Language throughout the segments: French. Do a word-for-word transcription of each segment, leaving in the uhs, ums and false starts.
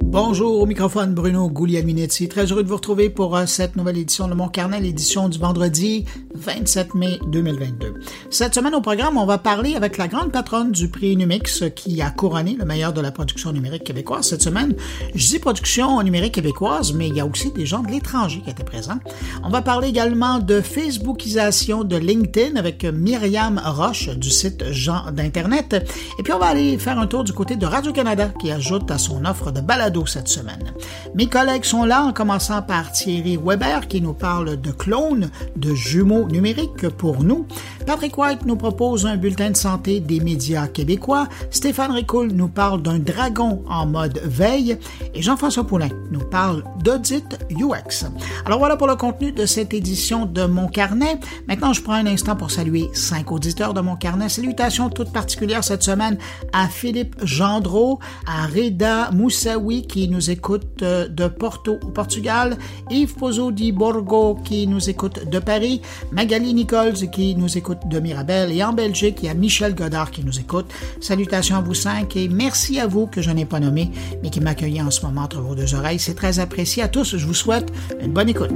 Bonjour, au microphone Bruno Guglielminetti. Très heureux de vous retrouver pour euh, cette nouvelle édition de Mon Carnet, l'édition du vendredi vingt-sept mai deux mille vingt-deux. Cette semaine au programme, on va parler avec la grande patronne du prix Numix qui a couronné le meilleur de la production numérique québécoise cette semaine. Je dis production numérique québécoise, mais il y a aussi des gens de l'étranger qui étaient présents. On va parler également de Facebookisation de LinkedIn avec Myriam Roche du site Jean d'Internet. Et puis on va aller faire un tour du côté de Radio-Canada qui ajoute à son offre de balado cette semaine. Mes collègues sont là, en commençant par Thierry Weber qui nous parle de clones, de jumeaux numériques pour nous. Patrick White nous propose un bulletin de santé des médias québécois. Stéphane Ricoul nous parle d'un dragon en mode veille. Et Jean-François Poulin nous parle d'audit U X. Alors voilà pour le contenu de cette édition de Mon Carnet. Maintenant, je prends un instant pour saluer cinq auditeurs de Mon Carnet. Salutations toutes particulières cette semaine à Philippe Gendreau, à Reda Moussaoui qui nous écoute de Porto au Portugal, Yves Pozzo di Borgo qui nous écoute de Paris, Magali Nichols qui nous écoute de Mirabel et en Belgique, il y a Michel Godard qui nous écoute. Salutations à vous cinq et merci à vous que je n'ai pas nommé, mais qui m'accueillez en ce moment entre vos deux oreilles. C'est très apprécié à tous. Je vous souhaite une bonne écoute.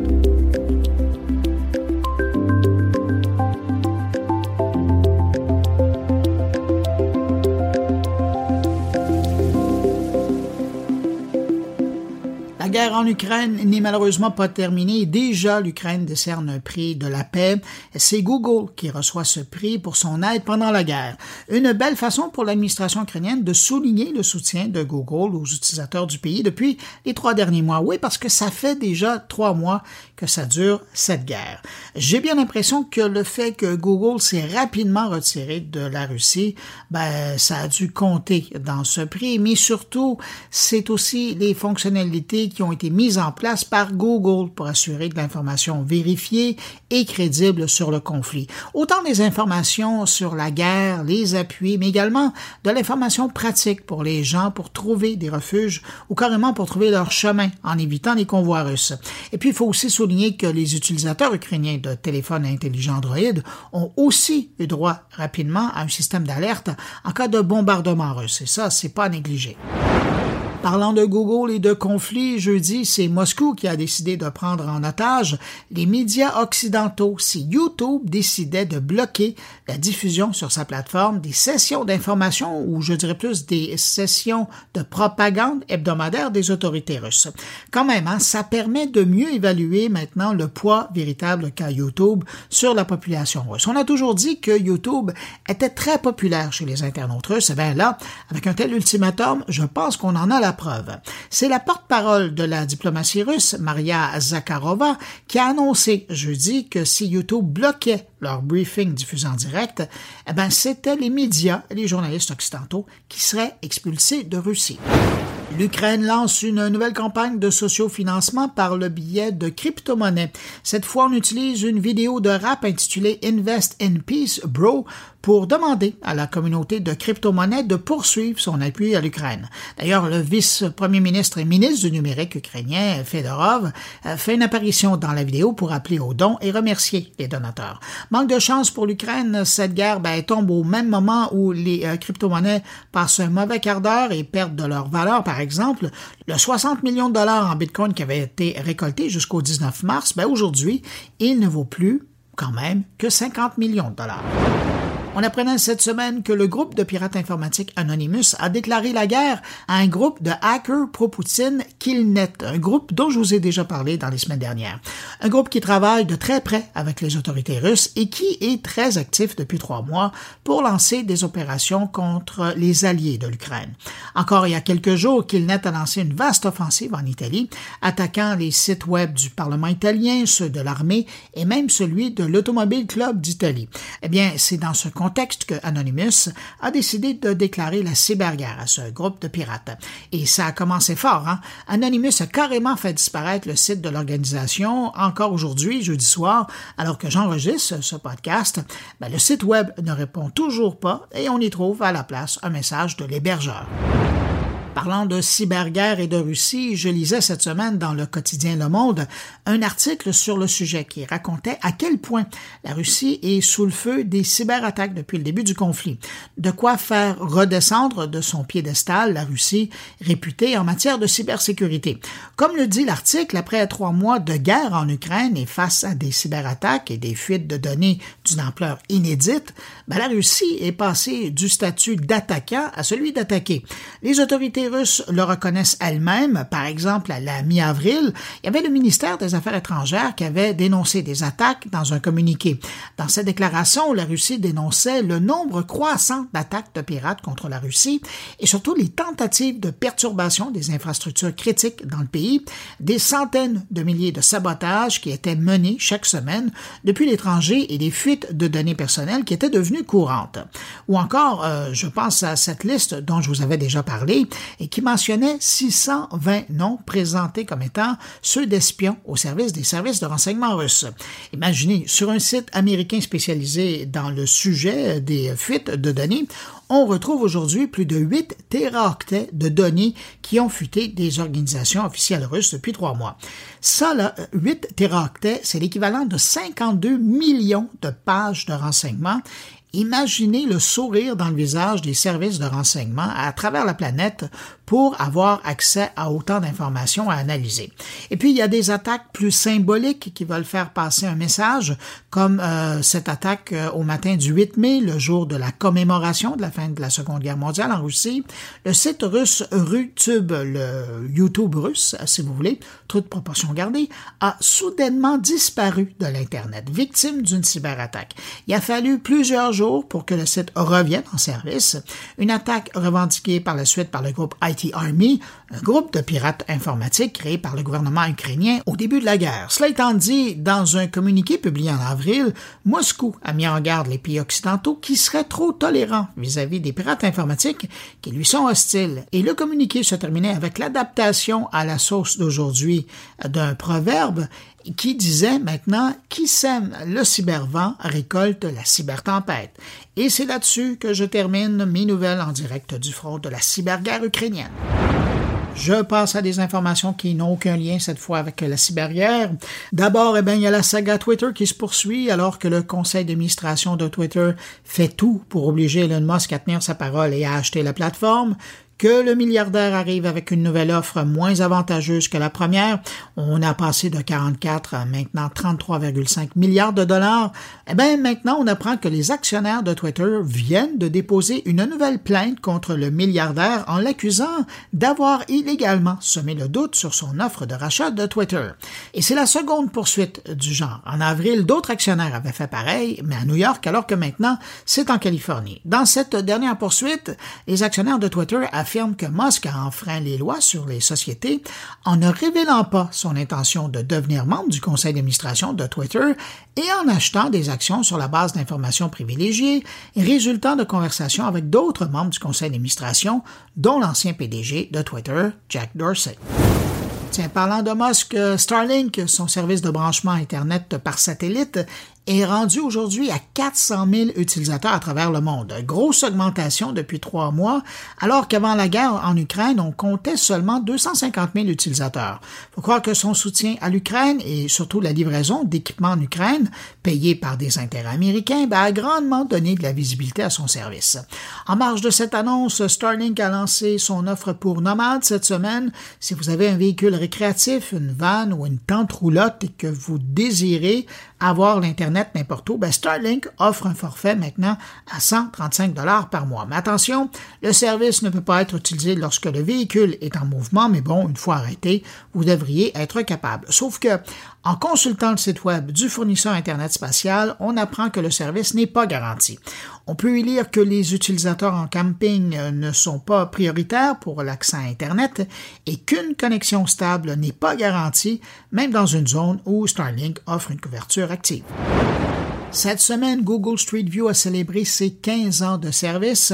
La guerre en Ukraine n'est malheureusement pas terminée. Déjà, l'Ukraine décerne un prix de la paix. C'est Google qui reçoit ce prix pour son aide pendant la guerre. Une belle façon pour l'administration ukrainienne de souligner le soutien de Google aux utilisateurs du pays depuis les trois derniers mois. Oui, parce que ça fait déjà trois mois que ça dure, cette guerre. J'ai bien l'impression que le fait que Google s'est rapidement retiré de la Russie, ben, ça a dû compter dans ce prix, mais surtout, c'est aussi les fonctionnalités qui ont été mises en place par Google pour assurer de l'information vérifiée et crédible sur le conflit. Autant des informations sur la guerre, les appuis, mais également de l'information pratique pour les gens pour trouver des refuges ou carrément pour trouver leur chemin en évitant les convois russes. Et puis, il faut aussi souligner que les utilisateurs ukrainiens de téléphones intelligents Android ont aussi eu droit rapidement à un système d'alerte en cas de bombardement russe. Et ça, c'est pas à négliger. Parlant de Google et de conflits, jeudi, c'est Moscou qui a décidé de prendre en otage les médias occidentaux si YouTube décidait de bloquer la diffusion sur sa plateforme des sessions d'information ou je dirais plus des sessions de propagande hebdomadaire des autorités russes. Quand même, hein, ça permet de mieux évaluer maintenant le poids véritable qu'a YouTube sur la population russe. On a toujours dit que YouTube était très populaire chez les internautes russes. Et bien là, avec un tel ultimatum, je pense qu'on en a la preuve. C'est la porte-parole de la diplomatie russe, Maria Zakharova, qui a annoncé jeudi que si YouTube bloquait leur briefing diffusé en direct, eh ben, c'était les médias et les journalistes occidentaux qui seraient expulsés de Russie. L'Ukraine lance une nouvelle campagne de sociofinancement par le biais de crypto-monnaies. Cette fois, on utilise une vidéo de rap intitulée Invest in Peace, Bro, pour demander à la communauté de crypto-monnaies de poursuivre son appui à l'Ukraine. D'ailleurs, le vice-premier ministre et ministre du numérique ukrainien, Fedorov, fait une apparition dans la vidéo pour appeler aux dons et remercier les donateurs. Manque de chance pour l'Ukraine, cette guerre ben, tombe au même moment où les euh, crypto-monnaies passent un mauvais quart d'heure et perdent de leur valeur. Par exemple, le soixante millions de dollars en Bitcoin qui avait été récolté jusqu'au dix-neuf mars, ben, aujourd'hui, il ne vaut plus quand même que cinquante millions de dollars. On apprenait cette semaine que le groupe de pirates informatiques Anonymous a déclaré la guerre à un groupe de hackers pro-Poutine, Killnet, un groupe dont je vous ai déjà parlé dans les semaines dernières. Un groupe qui travaille de très près avec les autorités russes et qui est très actif depuis trois mois pour lancer des opérations contre les alliés de l'Ukraine. Encore il y a quelques jours, Killnet a lancé une vaste offensive en Italie, attaquant les sites web du Parlement italien, ceux de l'armée et même celui de l'Automobile Club d'Italie. Eh bien, c'est dans ce contexte que Anonymous a décidé de déclarer la cyberguerre à ce groupe de pirates. Et ça a commencé fort, hein? Anonymous a carrément fait disparaître le site de l'organisation encore aujourd'hui, jeudi soir, alors que j'enregistre ce podcast. Ben, le site web ne répond toujours pas et on y trouve à la place un message de l'hébergeur. Parlant de cyberguerre et de Russie, je lisais cette semaine dans le quotidien Le Monde un article sur le sujet qui racontait à quel point la Russie est sous le feu des cyberattaques depuis le début du conflit. De quoi faire redescendre de son piédestal la Russie réputée en matière de cybersécurité. Comme le dit l'article, après trois mois de guerre en Ukraine et face à des cyberattaques et des fuites de données d'une ampleur inédite, ben la Russie est passée du statut d'attaquant à celui d'attaqué. Les autorités russes le reconnaissent elles-mêmes. Par exemple, à la mi-avril, il y avait le ministère des Affaires étrangères qui avait dénoncé des attaques dans un communiqué. Dans cette déclaration, la Russie dénonçait le nombre croissant d'attaques de pirates contre la Russie et surtout les tentatives de perturbation des infrastructures critiques dans le pays, des centaines de milliers de sabotages qui étaient menés chaque semaine depuis l'étranger et des fuites de données personnelles qui étaient devenues courantes. Ou encore, euh, je pense à cette liste dont je vous avais déjà parlé et qui mentionnait six cent vingt noms présentés comme étant ceux d'espions au service des services de renseignement russes. Imaginez, sur un site américain spécialisé dans le sujet des fuites de données, on retrouve aujourd'hui plus de huit téraoctets de données qui ont fuité des organisations officielles russes depuis trois mois. Ça, là, huit téraoctets, c'est l'équivalent de cinquante-deux millions de pages de renseignements. Imaginez le sourire dans le visage des services de renseignement à travers la planète pour avoir accès à autant d'informations à analyser. Et puis, il y a des attaques plus symboliques qui veulent faire passer un message, comme euh, cette attaque euh, au matin du huit mai, le jour de la commémoration de la fin de la Seconde Guerre mondiale en Russie. Le site russe RuTube, le YouTube russe, si vous voulez, toute proportion gardée, a soudainement disparu de l'Internet, victime d'une cyberattaque. Il a fallu plusieurs jours pour que le site revienne en service. Une attaque revendiquée par la suite par le groupe I T Army, un groupe de pirates informatiques créé par le gouvernement ukrainien au début de la guerre. Cela étant dit, dans un communiqué publié en avril, Moscou a mis en garde les pays occidentaux qui seraient trop tolérants vis-à-vis des pirates informatiques qui lui sont hostiles. Et le communiqué se terminait avec l'adaptation à la sauce d'aujourd'hui d'un proverbe qui disait maintenant « Qui sème le cybervent récolte la cybertempête ». Et c'est là-dessus que je termine mes nouvelles en direct du front de la cyberguerre ukrainienne. Je passe à des informations qui n'ont aucun lien cette fois avec la cyberguerre. D'abord, eh bien, il y a la saga Twitter qui se poursuit alors que le conseil d'administration de Twitter fait tout pour obliger Elon Musk à tenir sa parole et à acheter la plateforme. Que le milliardaire arrive avec une nouvelle offre moins avantageuse que la première. On a passé de quarante-quatre à maintenant trente-trois virgule cinq milliards de dollars. Eh bien, maintenant, on apprend que les actionnaires de Twitter viennent de déposer une nouvelle plainte contre le milliardaire en l'accusant d'avoir illégalement semé le doute sur son offre de rachat de Twitter. Et c'est la seconde poursuite du genre. En avril, d'autres actionnaires avaient fait pareil, mais à New York, alors que maintenant, c'est en Californie. Dans cette dernière poursuite, les actionnaires de Twitter affirme que Musk a enfreint les lois sur les sociétés en ne révélant pas son intention de devenir membre du conseil d'administration de Twitter et en achetant des actions sur la base d'informations privilégiées résultant de conversations avec d'autres membres du conseil d'administration, dont l'ancien P D G de Twitter, Jack Dorsey. Tiens, parlant de Musk, Starlink, son service de branchement Internet par satellite, est rendu aujourd'hui à quatre cent mille utilisateurs à travers le monde. Grosse augmentation depuis trois mois, alors qu'avant la guerre en Ukraine, on comptait seulement deux cent cinquante mille utilisateurs. Faut croire que son soutien à l'Ukraine et surtout la livraison d'équipements en Ukraine, payés par des intérêts américains, ben, a grandement donné de la visibilité à son service. En marge de cette annonce, Starlink a lancé son offre pour nomades cette semaine. Si vous avez un véhicule récréatif, une van ou une tente roulotte et que vous désirez avoir l'Internet n'importe où, ben Starlink offre un forfait maintenant à cent trente-cinq dollars par mois. Mais attention, le service ne peut pas être utilisé lorsque le véhicule est en mouvement, mais bon, une fois arrêté, vous devriez être capable. Sauf que, en consultant le site web du fournisseur Internet spatial, on apprend que le service n'est pas garanti. On peut y lire que les utilisateurs en camping ne sont pas prioritaires pour l'accès à Internet et qu'une connexion stable n'est pas garantie, même dans une zone où Starlink offre une couverture active. Cette semaine, Google Street View a célébré ses quinze ans de service.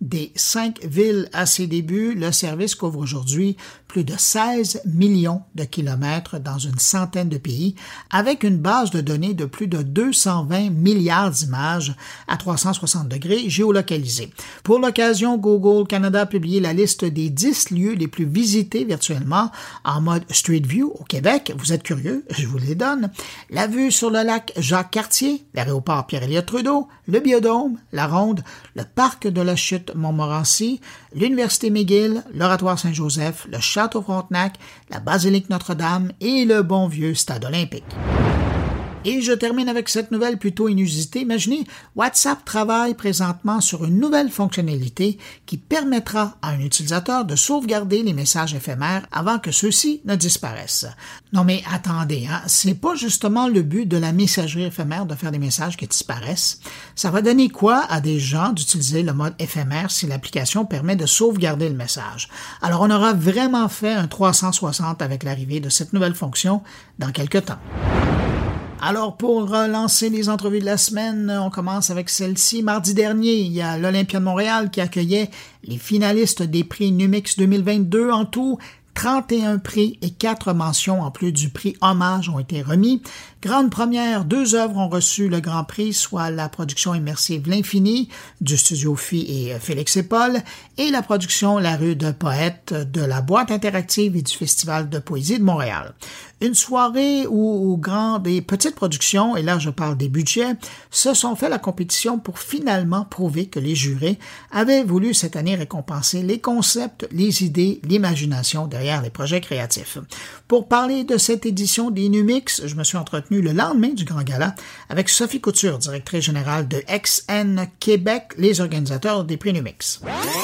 des cinq villes à ses débuts, le service couvre aujourd'hui plus de seize millions de kilomètres dans une centaine de pays, avec une base de données de plus de deux cent vingt milliards d'images à trois cent soixante degrés géolocalisées. Pour l'occasion, Google Canada a publié la liste des dix lieux les plus visités virtuellement en mode Street View au Québec. Vous êtes curieux? Je vous les donne. La vue sur le lac Jacques-Cartier, l'aéroport Pierre-Éliott Trudeau, le Biodôme, la Ronde, le parc de la Chute Montmorency, l'Université McGill, l'Oratoire Saint-Joseph, le Château Frontenac, la Basilique Notre-Dame et le bon vieux Stade olympique. Et je termine avec cette nouvelle plutôt inusitée. Imaginez, WhatsApp travaille présentement sur une nouvelle fonctionnalité qui permettra à un utilisateur de sauvegarder les messages éphémères avant que ceux-ci ne disparaissent. Non mais attendez, hein, c'est pas justement le but de la messagerie éphémère de faire des messages qui disparaissent. Ça va donner quoi à des gens d'utiliser le mode éphémère si l'application permet de sauvegarder le message? Alors on aura vraiment fait un trois cent soixante avec l'arrivée de cette nouvelle fonction dans quelques temps. Alors, pour lancer les entrevues de la semaine, on commence avec celle-ci. Mardi dernier, il y a l'Olympia de Montréal qui accueillait les finalistes des prix Numix deux mille vingt-deux. En tout, trente et un prix et quatre mentions en plus du prix Hommage ont été remis. Grande première, deux œuvres ont reçu le grand prix, soit la production immersive L'Infini du studio Phi et Félix et Paul et la production La Rue de Poète de la Boîte interactive et du Festival de poésie de Montréal. Une soirée où grandes et petites productions, et là je parle des budgets, se sont fait la compétition pour finalement prouver que les jurés avaient voulu cette année récompenser les concepts, les idées, l'imagination derrière les projets créatifs. Pour parler de cette édition des Numix, je me suis entretenu le lendemain du Grand Gala avec Sophie Couture, directrice générale de X N Québec, les organisateurs des prix Numix.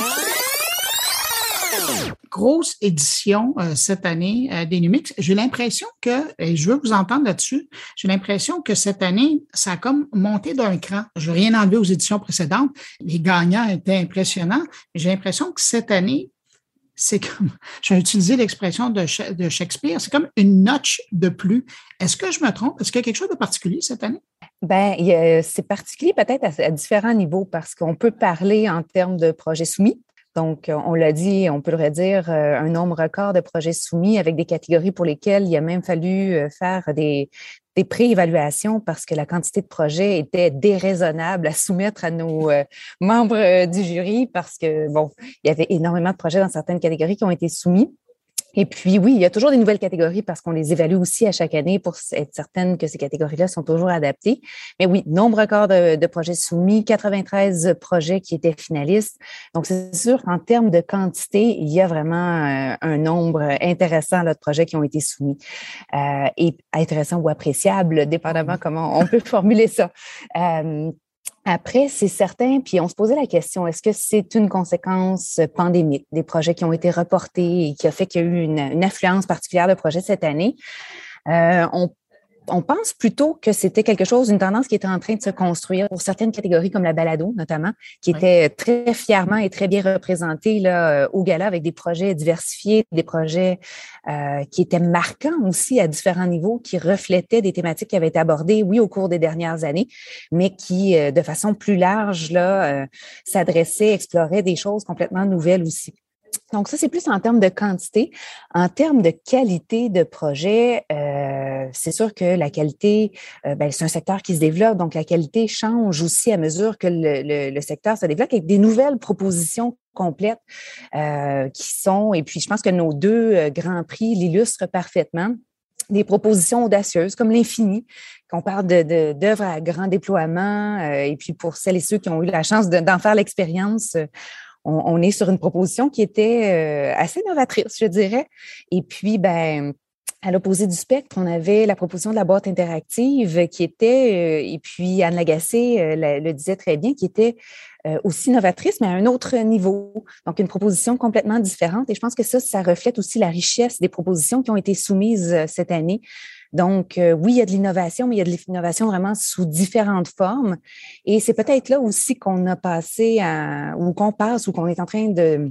Grosse édition euh, cette année euh, des Numix. J'ai l'impression que, et je veux vous entendre là-dessus, j'ai l'impression que cette année, ça a comme monté d'un cran. Je n'ai rien enlevé aux éditions précédentes. Les gagnants étaient impressionnants. Mais j'ai l'impression que cette année, c'est comme, j'ai utilisé l'expression de, de Shakespeare, c'est comme une notch de plus. Est-ce que je me trompe? Est-ce qu'il y a quelque chose de particulier cette année? Ben, il y a, c'est particulier peut-être à, à différents niveaux parce qu'on peut parler en termes de projets soumis. Donc, on l'a dit, on peut le redire, un nombre record de projets soumis avec des catégories pour lesquelles il a même fallu faire des, des pré-évaluations parce que la quantité de projets était déraisonnable à soumettre à nos euh, membres du jury parce que, bon, il y avait énormément de projets dans certaines catégories qui ont été soumis. Et puis, oui, il y a toujours des nouvelles catégories parce qu'on les évalue aussi à chaque année pour être certaine que ces catégories-là sont toujours adaptées. Mais oui, nombre record de, de projets soumis, quatre-vingt-treize projets qui étaient finalistes. Donc, c'est sûr qu'en termes de quantité, il y a vraiment euh, un nombre intéressant là, de projets qui ont été soumis. Euh, et intéressant ou appréciable, dépendamment comment on peut formuler ça. Euh, Après, c'est certain, puis on se posait la question, est-ce que c'est une conséquence pandémique des projets qui ont été reportés et qui a fait qu'il y a eu une, une affluence particulière de projets cette année? Euh, on On pense plutôt que c'était quelque chose, une tendance qui était en train de se construire pour certaines catégories comme la balado, notamment, qui était très fièrement et très bien représentée là, au gala avec des projets diversifiés, des projets euh, qui étaient marquants aussi à différents niveaux, qui reflétaient des thématiques qui avaient été abordées, oui, au cours des dernières années, mais qui, euh, de façon plus large, là, euh, s'adressaient, exploraient des choses complètement nouvelles aussi. Donc, ça, c'est plus en termes de quantité. En termes de qualité de projet, euh, c'est sûr que la qualité, euh, ben, c'est un secteur qui se développe, donc la qualité change aussi à mesure que le, le, le secteur se développe avec des nouvelles propositions complètes euh, qui sont, et puis je pense que nos deux euh, grands prix l'illustrent parfaitement, des propositions audacieuses comme l'Infini, qu'on parle de, de, d'œuvres à grand déploiement, euh, et puis pour celles et ceux qui ont eu la chance de, d'en faire l'expérience, euh, On, on est sur une proposition qui était euh, assez novatrice, je dirais. Et puis, ben, à l'opposé du spectre, on avait la proposition de la boîte interactive qui était, euh, et puis Anne Lagacé euh, le, le disait très bien, qui était euh, aussi novatrice, mais à un autre niveau. Donc, une proposition complètement différente. Et je pense que ça, ça reflète aussi la richesse des propositions qui ont été soumises euh, cette année. Donc, euh, oui, il y a de l'innovation, mais il y a de l'innovation vraiment sous différentes formes. Et c'est peut-être là aussi qu'on a passé à, ou qu'on passe, ou qu'on est en train de,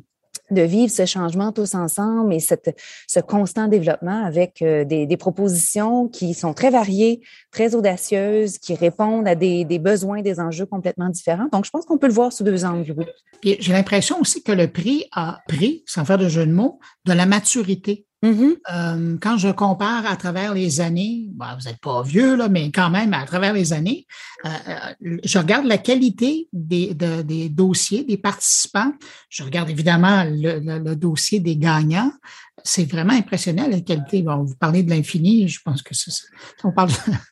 de vivre ce changement tous ensemble et cette, ce constant développement avec euh, des, des propositions qui sont très variées, très audacieuses, qui répondent à des, des besoins, des enjeux complètement différents. Donc, je pense qu'on peut le voir sous deux angles, oui. Puis, j'ai l'impression aussi que le prix a pris, sans faire de jeu de mots, de la maturité. Mm-hmm. Euh, quand je compare à travers les années, bon, vous n'êtes pas vieux, là, mais quand même, à travers les années, euh, je regarde la qualité des, de, des dossiers, des participants. Je regarde évidemment le, le, le dossier des gagnants. C'est vraiment impressionnant, la qualité. Bon, vous parlez de l'infini, je pense que c'est ça. On parle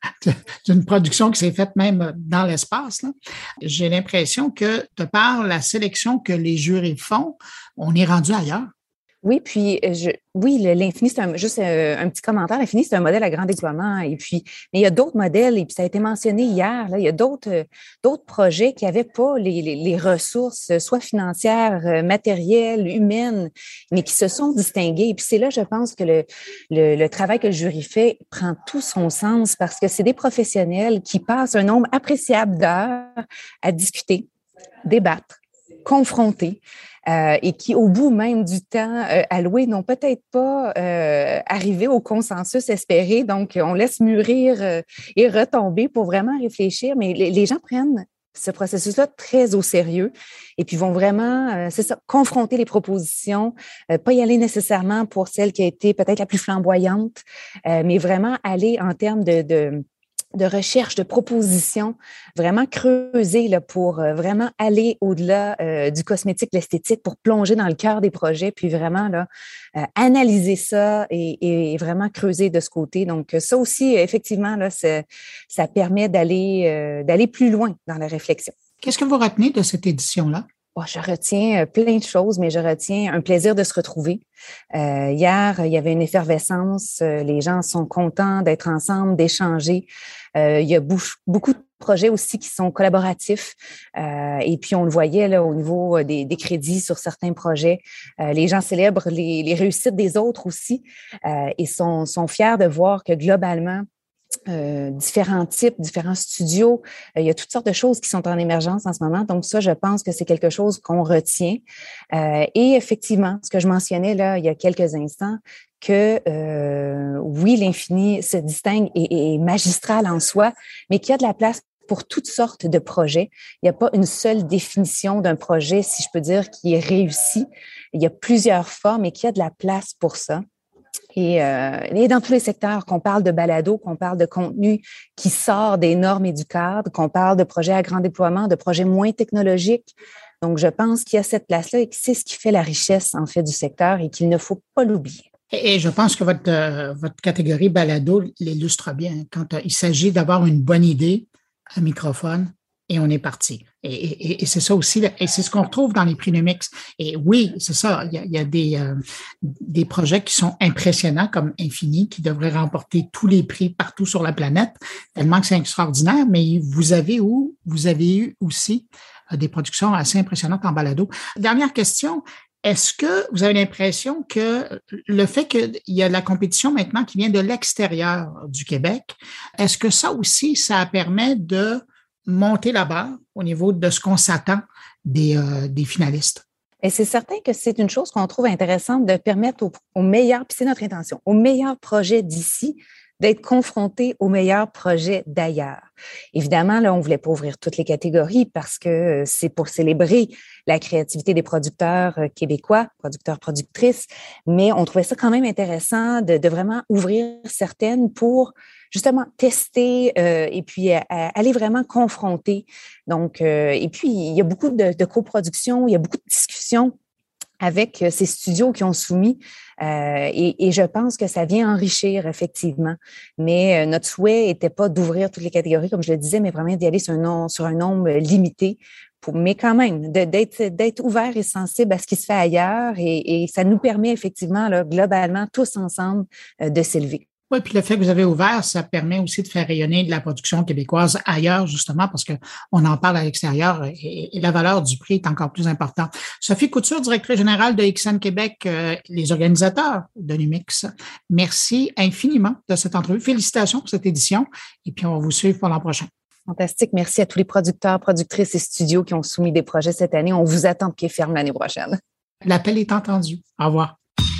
d'une production qui s'est faite même dans l'espace, là. J'ai l'impression que, de par la sélection que les jurys font, on est rendu ailleurs. Oui, puis je, oui, l'infini, c'est un, juste un, un petit commentaire. L'infini, c'est un modèle à grand déploiement. Et puis, mais il y a d'autres modèles, et puis ça a été mentionné hier, là, il y a d'autres, d'autres projets qui n'avaient pas les, les, les ressources, soit financières, matérielles, humaines, mais qui se sont distingués. Et puis c'est là, je pense que le, le, le travail que le jury fait prend tout son sens parce que c'est des professionnels qui passent un nombre appréciable d'heures à discuter, débattre, confronter. Euh, et qui, au bout même du temps euh, alloué, n'ont peut-être pas euh, arrivé au consensus espéré. Donc, on laisse mûrir euh, et retomber pour vraiment réfléchir. Mais les, les gens prennent ce processus-là très au sérieux et puis vont vraiment, euh, c'est ça, confronter les propositions, euh, pas y aller nécessairement pour celle qui a été peut-être la plus flamboyante, euh, mais vraiment aller en termes de... de de recherche, de propositions, vraiment creuser là, pour euh, vraiment aller au-delà euh, du cosmétique, l'esthétique, pour plonger dans le cœur des projets, puis vraiment là, euh, analyser ça et, et vraiment creuser de ce côté. Donc, ça aussi, effectivement, là, ça permet d'aller euh, d'aller plus loin dans la réflexion. Qu'est-ce que vous retenez de cette édition-là? Oh, je retiens plein de choses, mais je retiens un plaisir de se retrouver. Euh, hier, il y avait une effervescence. Les gens sont contents d'être ensemble, d'échanger. Euh, il y a beaucoup de projets aussi qui sont collaboratifs. Euh, et puis, on le voyait là, au niveau des, des crédits sur certains projets. Euh, les gens célèbrent les, les réussites des autres aussi euh, et sont, sont fiers de voir que globalement, Euh, différents types, différents studios. Euh, il y a toutes sortes de choses qui sont en émergence en ce moment. Donc, ça, je pense que c'est quelque chose qu'on retient. Euh, et effectivement, ce que je mentionnais là, il y a quelques instants, que euh, oui, l'infini se distingue et est magistral en soi, mais qu'il y a de la place pour toutes sortes de projets. Il n'y a pas une seule définition d'un projet, si je peux dire, qui est réussi. Il y a plusieurs formes et qu'il y a de la place pour ça. Et, euh, et dans tous les secteurs, qu'on parle de balado, qu'on parle de contenu qui sort des normes et du cadre, qu'on parle de projets à grand déploiement, de projets moins technologiques. Donc, je pense qu'il y a cette place-là et que c'est ce qui fait la richesse, en fait, du secteur et qu'il ne faut pas l'oublier. Et, et je pense que votre, euh, votre catégorie balado l'illustre bien. Quand euh, il s'agit d'avoir une bonne idée, un microphone, et on est parti. Et, et, et c'est ça aussi, et c'est ce qu'on retrouve dans les prix Numix. Et oui, c'est ça, il y a, il y a des, euh, des projets qui sont impressionnants comme Infini, qui devraient remporter tous les prix partout sur la planète, tellement que c'est extraordinaire, mais vous avez où, vous avez eu aussi des productions assez impressionnantes en balado. Dernière question. Est-ce que vous avez l'impression que le fait qu'il y a de la compétition maintenant qui vient de l'extérieur du Québec, est-ce que ça aussi, ça permet de monter la barre au niveau de ce qu'on s'attend des, euh, des finalistes? Et c'est certain que c'est une chose qu'on trouve intéressante de permettre aux, aux meilleurs, puis c'est notre intention, aux meilleurs projets d'ici d'être confrontés aux meilleurs projets d'ailleurs. Évidemment, là, on ne voulait pas ouvrir toutes les catégories parce que c'est pour célébrer la créativité des producteurs québécois, producteurs, productrices, mais on trouvait ça quand même intéressant de, de vraiment ouvrir certaines pour justement tester euh, et puis à, à aller vraiment confronter. Donc, euh, et puis, il y a beaucoup de, de coproduction, il y a beaucoup de discussions avec ces studios qui ont soumis euh, et, et je pense que ça vient enrichir effectivement. Mais euh, notre souhait n'était pas d'ouvrir toutes les catégories, comme je le disais, mais vraiment d'y aller sur un nombre, sur un nombre limité. Pour, mais quand même, de, d'être, d'être ouvert et sensible à ce qui se fait ailleurs et, et ça nous permet effectivement, là, globalement, tous ensemble, euh, de s'élever. Oui, puis le fait que vous avez ouvert, ça permet aussi de faire rayonner de la production québécoise ailleurs, justement, parce qu'on en parle à l'extérieur et, et la valeur du prix est encore plus importante. Sophie Couture, directrice générale de X N Québec, euh, les organisateurs de Numix, merci infiniment de cette entrevue. Félicitations pour cette édition et puis on va vous suivre pour l'an prochain. Fantastique. Merci à tous les producteurs, productrices et studios qui ont soumis des projets cette année. On vous attend de pied ferme l'année prochaine. L'appel est entendu. Au revoir.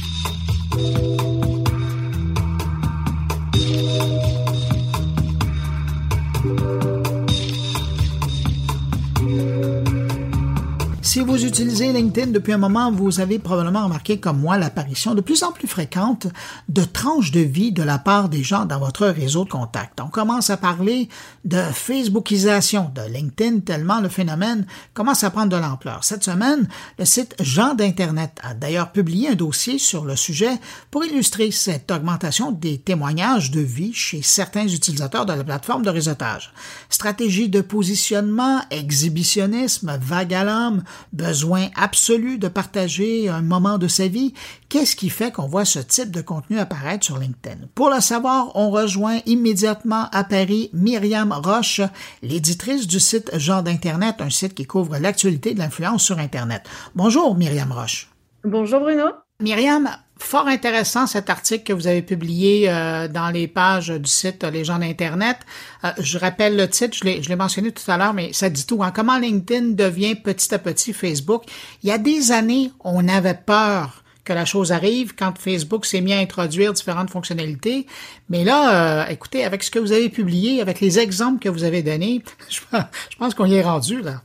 Si vous utilisez LinkedIn depuis un moment, vous avez probablement remarqué comme moi l'apparition de plus en plus fréquente de tranches de vie de la part des gens dans votre réseau de contacts. On commence à parler de Facebookisation de LinkedIn tellement le phénomène commence à prendre de l'ampleur. Cette semaine, le site Gens d'Internet a d'ailleurs publié un dossier sur le sujet pour illustrer cette augmentation des témoignages de vie chez certains utilisateurs de la plateforme de réseautage. Stratégie de positionnement, exhibitionnisme, vague à l'âme, besoin absolu de partager un moment de sa vie, qu'est-ce qui fait qu'on voit ce type de contenu apparaître sur LinkedIn? Pour le savoir, on rejoint immédiatement à Paris Myriam Roche, l'éditrice du site Gens d'Internet, un site qui couvre l'actualité de l'influence sur Internet. Bonjour Myriam Roche. Bonjour Bruno. Myriam, fort intéressant cet article que vous avez publié euh, dans les pages du site Les Gens d'Internet. Euh, je rappelle le titre, je l'ai, je l'ai mentionné tout à l'heure, mais ça dit tout. Hein? Comment LinkedIn devient petit à petit Facebook. Il y a des années, on avait peur que la chose arrive quand Facebook s'est mis à introduire différentes fonctionnalités. Mais là, euh, écoutez, avec ce que vous avez publié, avec les exemples que vous avez donnés, je, je pense qu'on y est rendu là.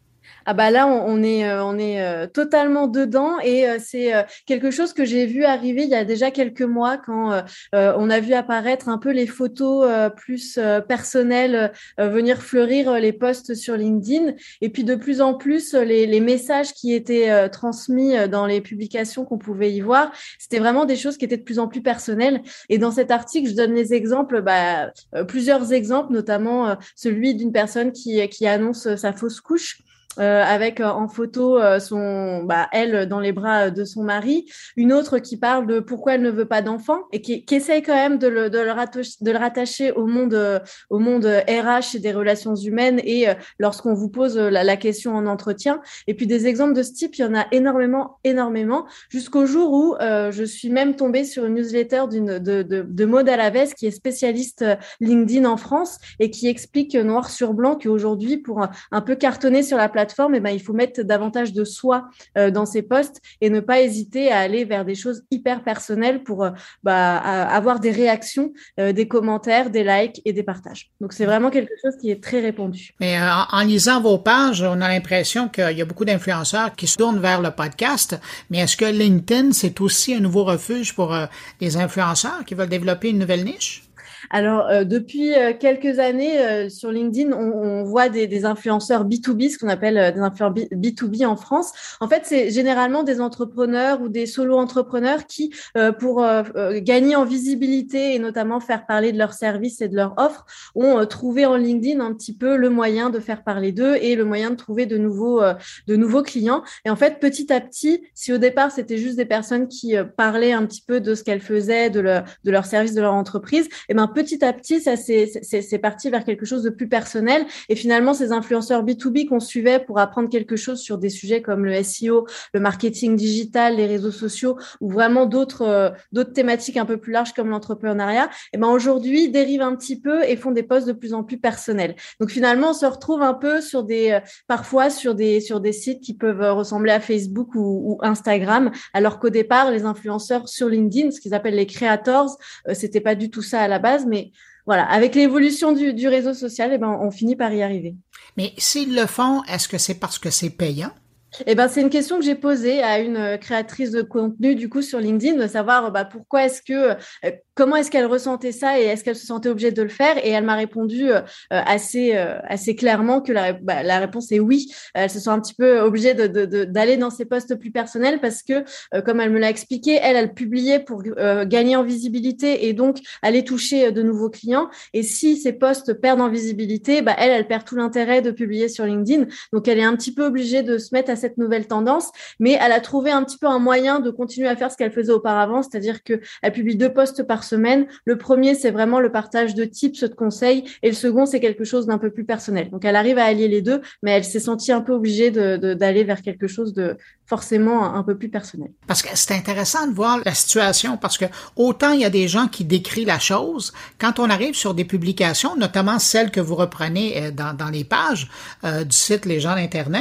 Ah bah là, on, on est, euh, on est euh, totalement dedans et euh, c'est euh, quelque chose que j'ai vu arriver il y a déjà quelques mois quand euh, euh, on a vu apparaître un peu les photos euh, plus euh, personnelles euh, venir fleurir euh, les posts sur LinkedIn et puis de plus en plus les, les messages qui étaient euh, transmis dans les publications qu'on pouvait y voir, c'était vraiment des choses qui étaient de plus en plus personnelles. Et dans cet article, je donne les exemples, bah, euh, plusieurs exemples, notamment euh, celui d'une personne qui, qui annonce sa fausse couche. Euh, avec euh, en photo euh, son, bah, elle dans les bras de son mari, une autre qui parle de pourquoi elle ne veut pas d'enfant et qui, qui essaye quand même de le, de le, rattacher, de le rattacher au monde, euh, au monde R H et des relations humaines et euh, lorsqu'on vous pose la, la question en entretien. Et puis des exemples de ce type, il y en a énormément, énormément, jusqu'au jour où euh, je suis même tombée sur une newsletter d'une, de, de, de Maud Alavès qui est spécialiste LinkedIn en France et qui explique noir sur blanc qu'aujourd'hui, pour un, un peu cartonner sur la plateforme, plateforme, eh ben, il faut mettre davantage de soi euh, dans ses posts et ne pas hésiter à aller vers des choses hyper personnelles pour euh, bah, avoir des réactions, euh, des commentaires, des likes et des partages. Donc, c'est vraiment quelque chose qui est très répandu. Mais euh, en lisant vos pages, on a l'impression qu'il y a beaucoup d'influenceurs qui se tournent vers le podcast. Mais est-ce que LinkedIn, c'est aussi un nouveau refuge pour euh, les influenceurs qui veulent développer une nouvelle niche? Alors, euh, depuis euh, quelques années, euh, sur LinkedIn, on, on voit des, des influenceurs B deux B, ce qu'on appelle euh, des influenceurs B deux B en France. En fait, c'est généralement des entrepreneurs ou des solo-entrepreneurs qui, euh, pour euh, euh, gagner en visibilité et notamment faire parler de leurs services et de leurs offres, ont euh, trouvé en LinkedIn un petit peu le moyen de faire parler d'eux et le moyen de trouver de nouveaux, euh, de nouveaux clients. Et en fait, petit à petit, si au départ, c'était juste des personnes qui euh, parlaient un petit peu de ce qu'elles faisaient, de, leur, de leurs services, de leur entreprise, et ben petit à petit, ça c'est, c'est, c'est parti vers quelque chose de plus personnel. Et finalement, ces influenceurs B deux B qu'on suivait pour apprendre quelque chose sur des sujets comme le S E O, le marketing digital, les réseaux sociaux, ou vraiment d'autres, euh, d'autres thématiques un peu plus larges comme l'entrepreneuriat, et ben aujourd'hui dérivent un petit peu et font des posts de plus en plus personnels. Donc finalement, on se retrouve un peu sur des, euh, parfois sur des, sur des sites qui peuvent ressembler à Facebook ou, ou Instagram, alors qu'au départ, les influenceurs sur LinkedIn, ce qu'ils appellent les creators, euh, c'était pas du tout ça à la base. Mais voilà, avec l'évolution du, du réseau social, eh ben, on finit par y arriver. Mais s'ils le font, est-ce que c'est parce que c'est payant? Eh ben, c'est une question que j'ai posée à une créatrice de contenu, du coup, sur LinkedIn, de savoir bah, pourquoi est-ce que, euh, comment est-ce qu'elle ressentait ça et est-ce qu'elle se sentait obligée de le faire? Et elle m'a répondu euh, assez, euh, assez clairement que la, bah, la réponse est oui. Elle se sent un petit peu obligée de, de, de, d'aller dans ses posts plus personnels parce que, euh, comme elle me l'a expliqué, elle, elle publiait pour euh, gagner en visibilité et donc aller toucher de nouveaux clients. Et si ces posts perdent en visibilité, bah, elle, elle perd tout l'intérêt de publier sur LinkedIn. Donc, elle est un petit peu obligée de se mettre à cette nouvelle tendance, mais elle a trouvé un petit peu un moyen de continuer à faire ce qu'elle faisait auparavant, c'est-à-dire qu'elle publie deux posts par semaine. Le premier, c'est vraiment le partage de tips, de conseils, et le second, c'est quelque chose d'un peu plus personnel. Donc, elle arrive à allier les deux, mais elle s'est sentie un peu obligée de, de, d'aller vers quelque chose de forcément un peu plus personnel. Parce que c'est intéressant de voir la situation, parce que autant il y a des gens qui décrivent la chose, quand on arrive sur des publications, notamment celles que vous reprenez dans, dans les pages euh, du site Les Gens d'Internet,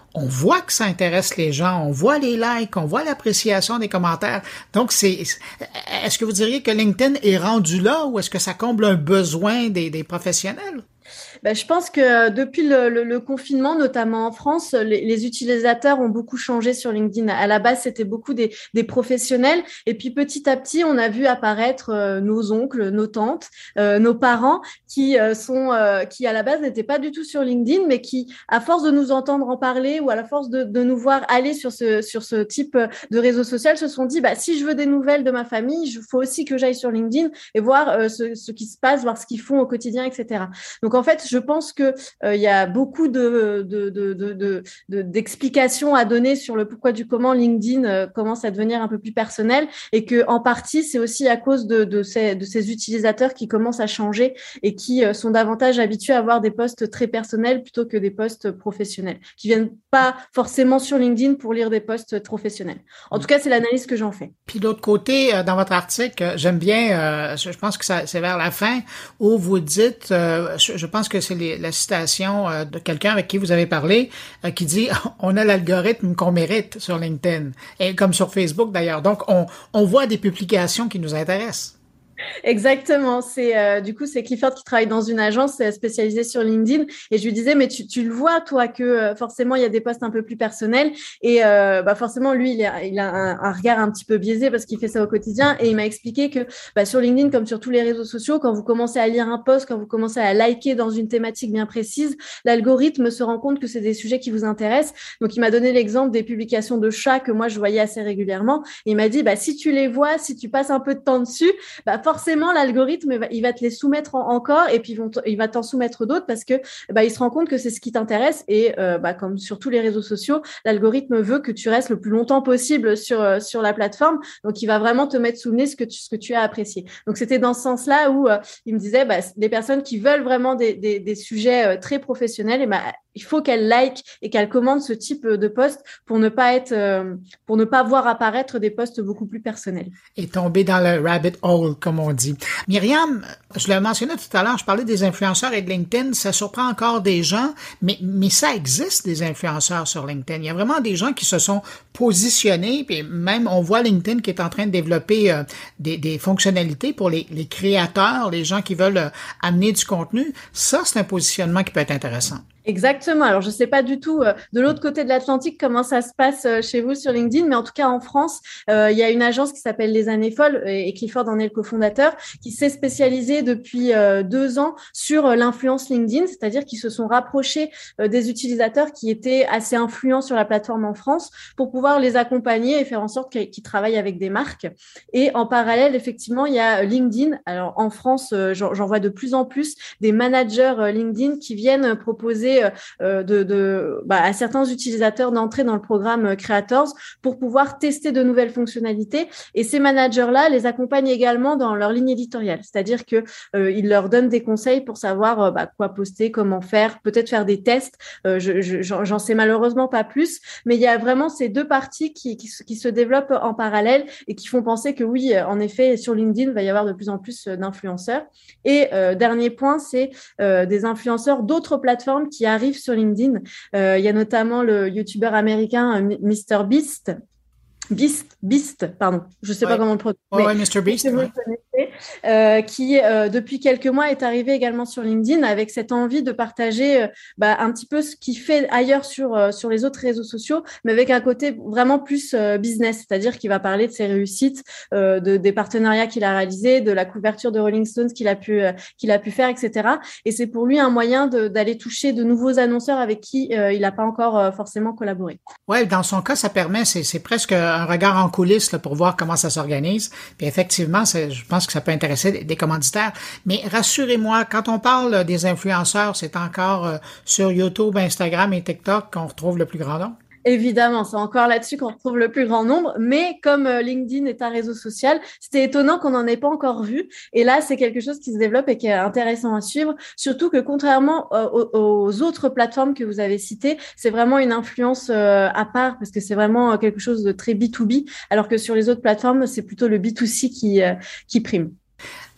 on voit que ça intéresse les gens, on voit les likes, on voit l'appréciation des commentaires. Donc, c'est, est-ce que vous diriez que LinkedIn est rendu là ou est-ce que ça comble un besoin des, des professionnels? Ben, je pense que depuis le, le, le confinement, notamment en France, les, les utilisateurs ont beaucoup changé sur LinkedIn. À la base, c'était beaucoup des, des professionnels. Et puis, petit à petit, on a vu apparaître euh, nos oncles, nos tantes, euh, nos parents qui euh, sont, euh, qui à la base n'étaient pas du tout sur LinkedIn, mais qui, à force de nous entendre en parler ou à la force de, de nous voir aller sur ce, sur ce type de réseau social, se sont dit, bah, si je veux des nouvelles de ma famille, il faut aussi que j'aille sur LinkedIn et voir euh, ce, ce qui se passe, voir ce qu'ils font au quotidien, et cetera. Donc, en fait, je pense que euh, il y a beaucoup de, de, de, de, de, de, d'explications à donner sur le pourquoi du comment LinkedIn euh, commence à devenir un peu plus personnel et que en partie c'est aussi à cause de, de, ces, de ces utilisateurs qui commencent à changer et qui euh, sont davantage habitués à avoir des posts très personnels plutôt que des posts professionnels, qui viennent pas forcément sur LinkedIn pour lire des posts professionnels. En tout cas, c'est l'analyse que j'en fais. Puis d'autre côté, dans votre article, j'aime bien, euh, je pense que ça, c'est vers la fin où vous dites, euh, je pense que c'est les, la citation euh, de quelqu'un avec qui vous avez parlé, euh, qui dit « On a l'algorithme qu'on mérite sur LinkedIn », et comme sur Facebook d'ailleurs. Donc, on, on voit des publications qui nous intéressent. Exactement. C'est euh, du coup c'est Clifford qui travaille dans une agence spécialisée sur LinkedIn et je lui disais mais tu, tu le vois toi que euh, forcément il y a des posts un peu plus personnels et euh, bah forcément lui il a, il a un, un regard un petit peu biaisé parce qu'il fait ça au quotidien et il m'a expliqué que bah, sur LinkedIn comme sur tous les réseaux sociaux quand vous commencez à lire un post, quand vous commencez à liker dans une thématique bien précise, l'algorithme se rend compte que c'est des sujets qui vous intéressent. Donc il m'a donné l'exemple des publications de chats que moi je voyais assez régulièrement et il m'a dit bah si tu les vois, si tu passes un peu de temps dessus, bah forcément, l'algorithme, il va te les soumettre en, encore et puis vont il va t'en soumettre d'autres parce que bah, il se rend compte que c'est ce qui t'intéresse et euh, bah, comme sur tous les réseaux sociaux, l'algorithme veut que tu restes le plus longtemps possible sur, sur la plateforme. Donc, il va vraiment te mettre sous le nez ce que tu, ce que tu as apprécié. Donc, c'était dans ce sens-là où euh, il me disait, bah, les personnes qui veulent vraiment des, des, des sujets euh, très professionnels, et bah, il faut qu'elles like et qu'elles commandent ce type de post pour ne pas être, euh, pour ne pas voir apparaître des posts beaucoup plus personnels. Et tomber dans le rabbit hole, comme on dit. Myriam, je l'ai mentionné tout à l'heure, je parlais des influenceurs et de LinkedIn, ça surprend encore des gens, mais, mais ça existe des influenceurs sur LinkedIn. Il y a vraiment des gens qui se sont positionnés, puis même on voit LinkedIn qui est en train de développer euh, des, des fonctionnalités pour les, les créateurs, les gens qui veulent euh, amener du contenu. Ça, c'est un positionnement qui peut être intéressant. Exactement. Alors, je ne sais pas du tout euh, de l'autre côté de l'Atlantique comment ça se passe euh, chez vous sur LinkedIn, mais en tout cas en France, euh, il y a une agence qui s'appelle Les Années Folles et, et Clifford en est le cofondateur, qui s'est spécialisée depuis euh, deux ans sur euh, l'influence LinkedIn, c'est-à-dire qu'ils se sont rapprochés euh, des utilisateurs qui étaient assez influents sur la plateforme en France pour pouvoir les accompagner et faire en sorte qu'ils, qu'ils travaillent avec des marques. Et en parallèle, effectivement, il y a LinkedIn. Alors en France, euh, j'en, j'en vois de plus en plus des managers euh, LinkedIn qui viennent proposer De, de, bah, à certains utilisateurs d'entrer dans le programme Creators pour pouvoir tester de nouvelles fonctionnalités. Et ces managers-là les accompagnent également dans leur ligne éditoriale, c'est-à-dire que euh, ils leur donnent des conseils pour savoir euh, bah, quoi poster, comment faire, peut-être faire des tests. Euh, je, je, j'en sais malheureusement pas plus, mais il y a vraiment ces deux parties qui, qui, qui se développent en parallèle et qui font penser que oui, en effet, sur LinkedIn, il va y avoir de plus en plus d'influenceurs. Et euh, dernier point, c'est euh, des influenceurs d'autres plateformes qui arrivent sur LinkedIn. Euh, il y a notamment le youtubeur américain mister Beast. Beast, Beast, pardon, je ne sais ouais. pas comment le prononcer. Oui, ouais, mister Beast. Vous ouais. le connaissez, euh, qui, euh, depuis quelques mois, est arrivé également sur LinkedIn avec cette envie de partager euh, bah, un petit peu ce qu'il fait ailleurs sur, euh, sur les autres réseaux sociaux, mais avec un côté vraiment plus euh, business, c'est-à-dire qu'il va parler de ses réussites, euh, de, des partenariats qu'il a réalisés, de la couverture de Rolling Stones qu'il a pu, euh, qu'il a pu faire, et cetera. Et c'est pour lui un moyen de, d'aller toucher de nouveaux annonceurs avec qui euh, il n'a pas encore euh, forcément collaboré. Oui, dans son cas, ça permet, c'est, c'est presque un regard en coulisses là, pour voir comment ça s'organise. Puis effectivement, c'est, je pense que ça peut intéresser des, des commanditaires. Mais rassurez-moi, quand on parle des influenceurs, c'est encore euh, sur YouTube, Instagram et TikTok qu'on retrouve le plus grand nombre? Évidemment, c'est encore là-dessus qu'on retrouve le plus grand nombre, mais comme euh, LinkedIn est un réseau social, c'était étonnant qu'on n'en ait pas encore vu. Et là, c'est quelque chose qui se développe et qui est intéressant à suivre, surtout que contrairement euh, aux, aux autres plateformes que vous avez citées, c'est vraiment une influence euh, à part parce que c'est vraiment euh, quelque chose de très B deux B, alors que sur les autres plateformes, c'est plutôt le B deux C qui, euh, qui prime.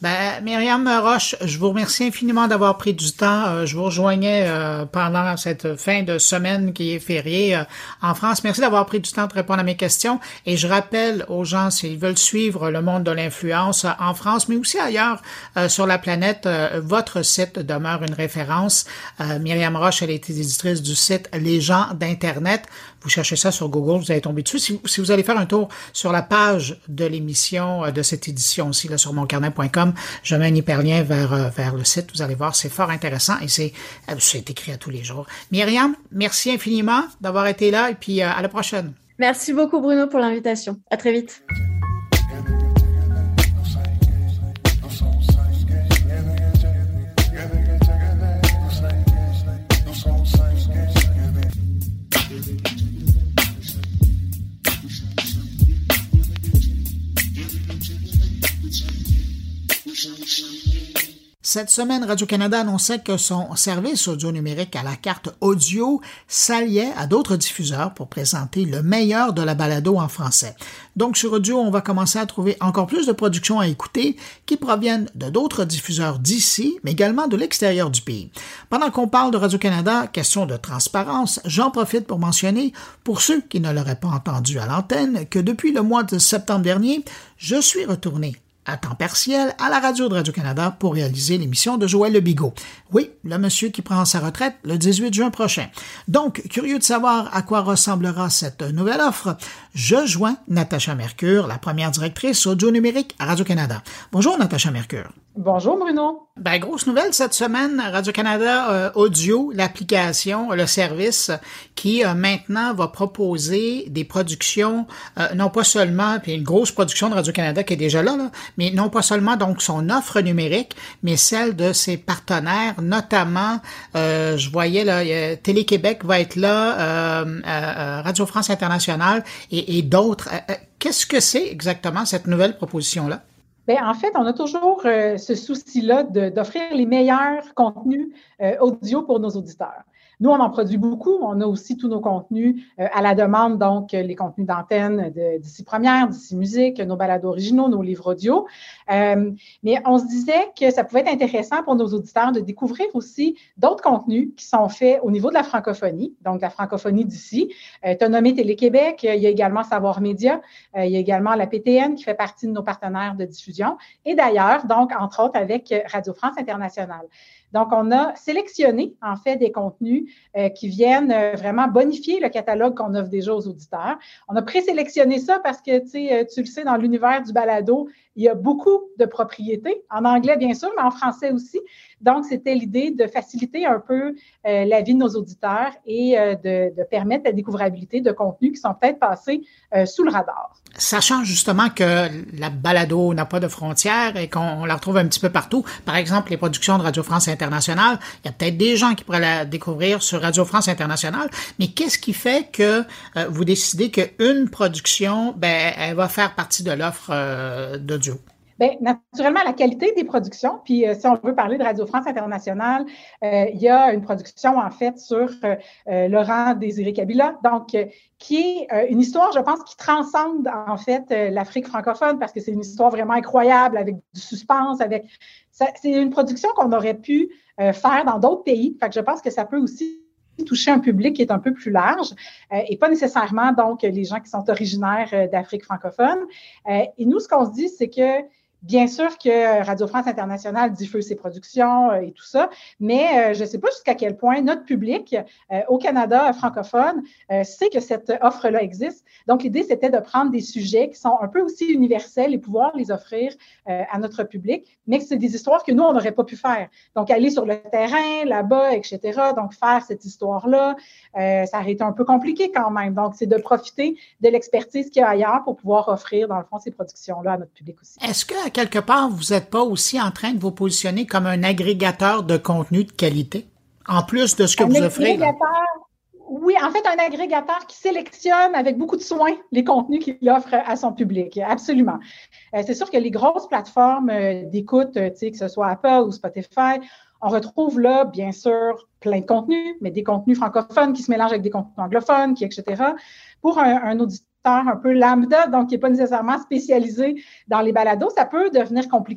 Ben, Myriam Roche, je vous remercie infiniment d'avoir pris du temps. Euh, je vous rejoignais euh, pendant cette fin de semaine qui est fériée euh, en France. Merci d'avoir pris du temps de répondre à mes questions. Et je rappelle aux gens, s'ils veulent suivre le monde de l'influence euh, en France, mais aussi ailleurs euh, sur la planète, euh, votre site demeure une référence. Euh, Myriam Roche, elle est éditrice du site Les gens d'Internet. Vous cherchez ça sur Google, vous allez tomber dessus. Si, si vous allez faire un tour sur la page de l'émission, de cette édition aussi, là, sur mon carnet point com, je mets un hyperlien vers, vers le site. Vous allez voir, c'est fort intéressant et c'est, c'est écrit à tous les jours. Myriam, merci infiniment d'avoir été là et puis à la prochaine. Merci beaucoup, Bruno, pour l'invitation. À très vite. Cette semaine, Radio-Canada annonçait que son service audio numérique à la carte audio s'alliait à d'autres diffuseurs pour présenter le meilleur de la balado en français. Donc, sur audio, on va commencer à trouver encore plus de productions à écouter qui proviennent de d'autres diffuseurs d'ici, mais également de l'extérieur du pays. Pendant qu'on parle de Radio-Canada, question de transparence, j'en profite pour mentionner, pour ceux qui ne l'auraient pas entendu à l'antenne, que depuis le mois de septembre dernier, je suis retourné à temps partiel à la radio de Radio-Canada pour réaliser l'émission de Joël Lebigot. Oui, le monsieur qui prend sa retraite le dix-huit juin prochain. Donc, curieux de savoir à quoi ressemblera cette nouvelle offre, je joins Natacha Mercure, la première directrice audio numérique à Radio-Canada. Bonjour Natacha Mercure. Bonjour Bruno. Ben, grosse nouvelle cette semaine, Radio-Canada euh, Audio, l'application, le service qui euh, maintenant va proposer des productions, euh, non pas seulement, puis une grosse production de Radio-Canada qui est déjà là, là, mais non pas seulement donc son offre numérique, mais celle de ses partenaires, notamment, euh, je voyais là, Télé-Québec va être là, euh, euh, Radio France Internationale et, et d'autres. Euh, qu'est-ce que c'est exactement cette nouvelle proposition-là? Bien, en fait, on a toujours euh, ce souci-là de, d'offrir les meilleurs contenus euh, audio pour nos auditeurs. Nous, on en produit beaucoup. On a aussi tous nos contenus euh, à la demande, donc euh, les contenus d'antenne de, d'ici Première, d'ici Musique, nos balados originaux, nos livres audio. Euh, mais on se disait que ça pouvait être intéressant pour nos auditeurs de découvrir aussi d'autres contenus qui sont faits au niveau de la francophonie, donc la francophonie d'ici. Euh, tu as nommé Télé-Québec, il y a également Savoir Média, euh, il y a également la P T N qui fait partie de nos partenaires de diffusion. Et d'ailleurs, donc, entre autres, avec Radio France Internationale. Donc, on a sélectionné, en fait, des contenus euh, qui viennent euh, vraiment bonifier le catalogue qu'on offre déjà aux auditeurs. On a présélectionné ça parce que, tu sais, tu le sais, dans l'univers du balado, il y a beaucoup de propriétés, en anglais, bien sûr, mais en français aussi. Donc, c'était l'idée de faciliter un peu euh, la vie de nos auditeurs et euh, de, de permettre la découvrabilité de contenus qui sont peut-être passés euh, sous le radar. Sachant justement que la balado n'a pas de frontières et qu'on la retrouve un petit peu partout. Par exemple, les productions de Radio France Internationale, il y a peut-être des gens qui pourraient la découvrir sur Radio France Internationale, mais qu'est-ce qui fait que euh, vous décidez qu'une production, ben, elle va faire partie de l'offre euh, d'audio? Bien, naturellement, la qualité des productions, puis euh, si on veut parler de Radio France Internationale, euh, il y a une production, en fait, sur euh, euh, Laurent Désiré Kabila, donc, euh, qui est euh, une histoire, je pense, qui transcende, en fait, euh, l'Afrique francophone, parce que c'est une histoire vraiment incroyable, avec du suspense, avec... Ça, c'est une production qu'on aurait pu euh, faire dans d'autres pays, fait que je pense que ça peut aussi toucher un public qui est un peu plus large euh, et pas nécessairement, donc, les gens qui sont originaires euh, d'Afrique francophone. Euh, et nous, ce qu'on se dit, c'est que bien sûr que Radio France Internationale diffuse ses productions euh, et tout ça, mais euh, je ne sais pas jusqu'à quel point notre public euh, au Canada francophone euh, sait que cette offre-là existe. Donc, l'idée, c'était de prendre des sujets qui sont un peu aussi universels et pouvoir les offrir euh, à notre public, mais que c'est des histoires que nous, on n'aurait pas pu faire. Donc, aller sur le terrain, là-bas, et cetera, donc faire cette histoire-là, euh, ça aurait été un peu compliqué quand même. Donc, c'est de profiter de l'expertise qu'il y a ailleurs pour pouvoir offrir, dans le fond, ces productions-là à notre public aussi. Est-ce que quelque part, vous n'êtes pas aussi en train de vous positionner comme un agrégateur de contenu de qualité, en plus de ce que un vous offrez? Là? Oui, en fait, un agrégateur qui sélectionne avec beaucoup de soin les contenus qu'il offre à son public, absolument. Euh, c'est sûr que les grosses plateformes euh, d'écoute, euh, tu sais, que ce soit Apple ou Spotify, on retrouve là, bien sûr, plein de contenus, mais des contenus francophones qui se mélangent avec des contenus anglophones, qui, et cetera. Pour un, un auditeur un peu lambda, donc qui n'est pas nécessairement spécialisé dans les balados, ça peut devenir compliqué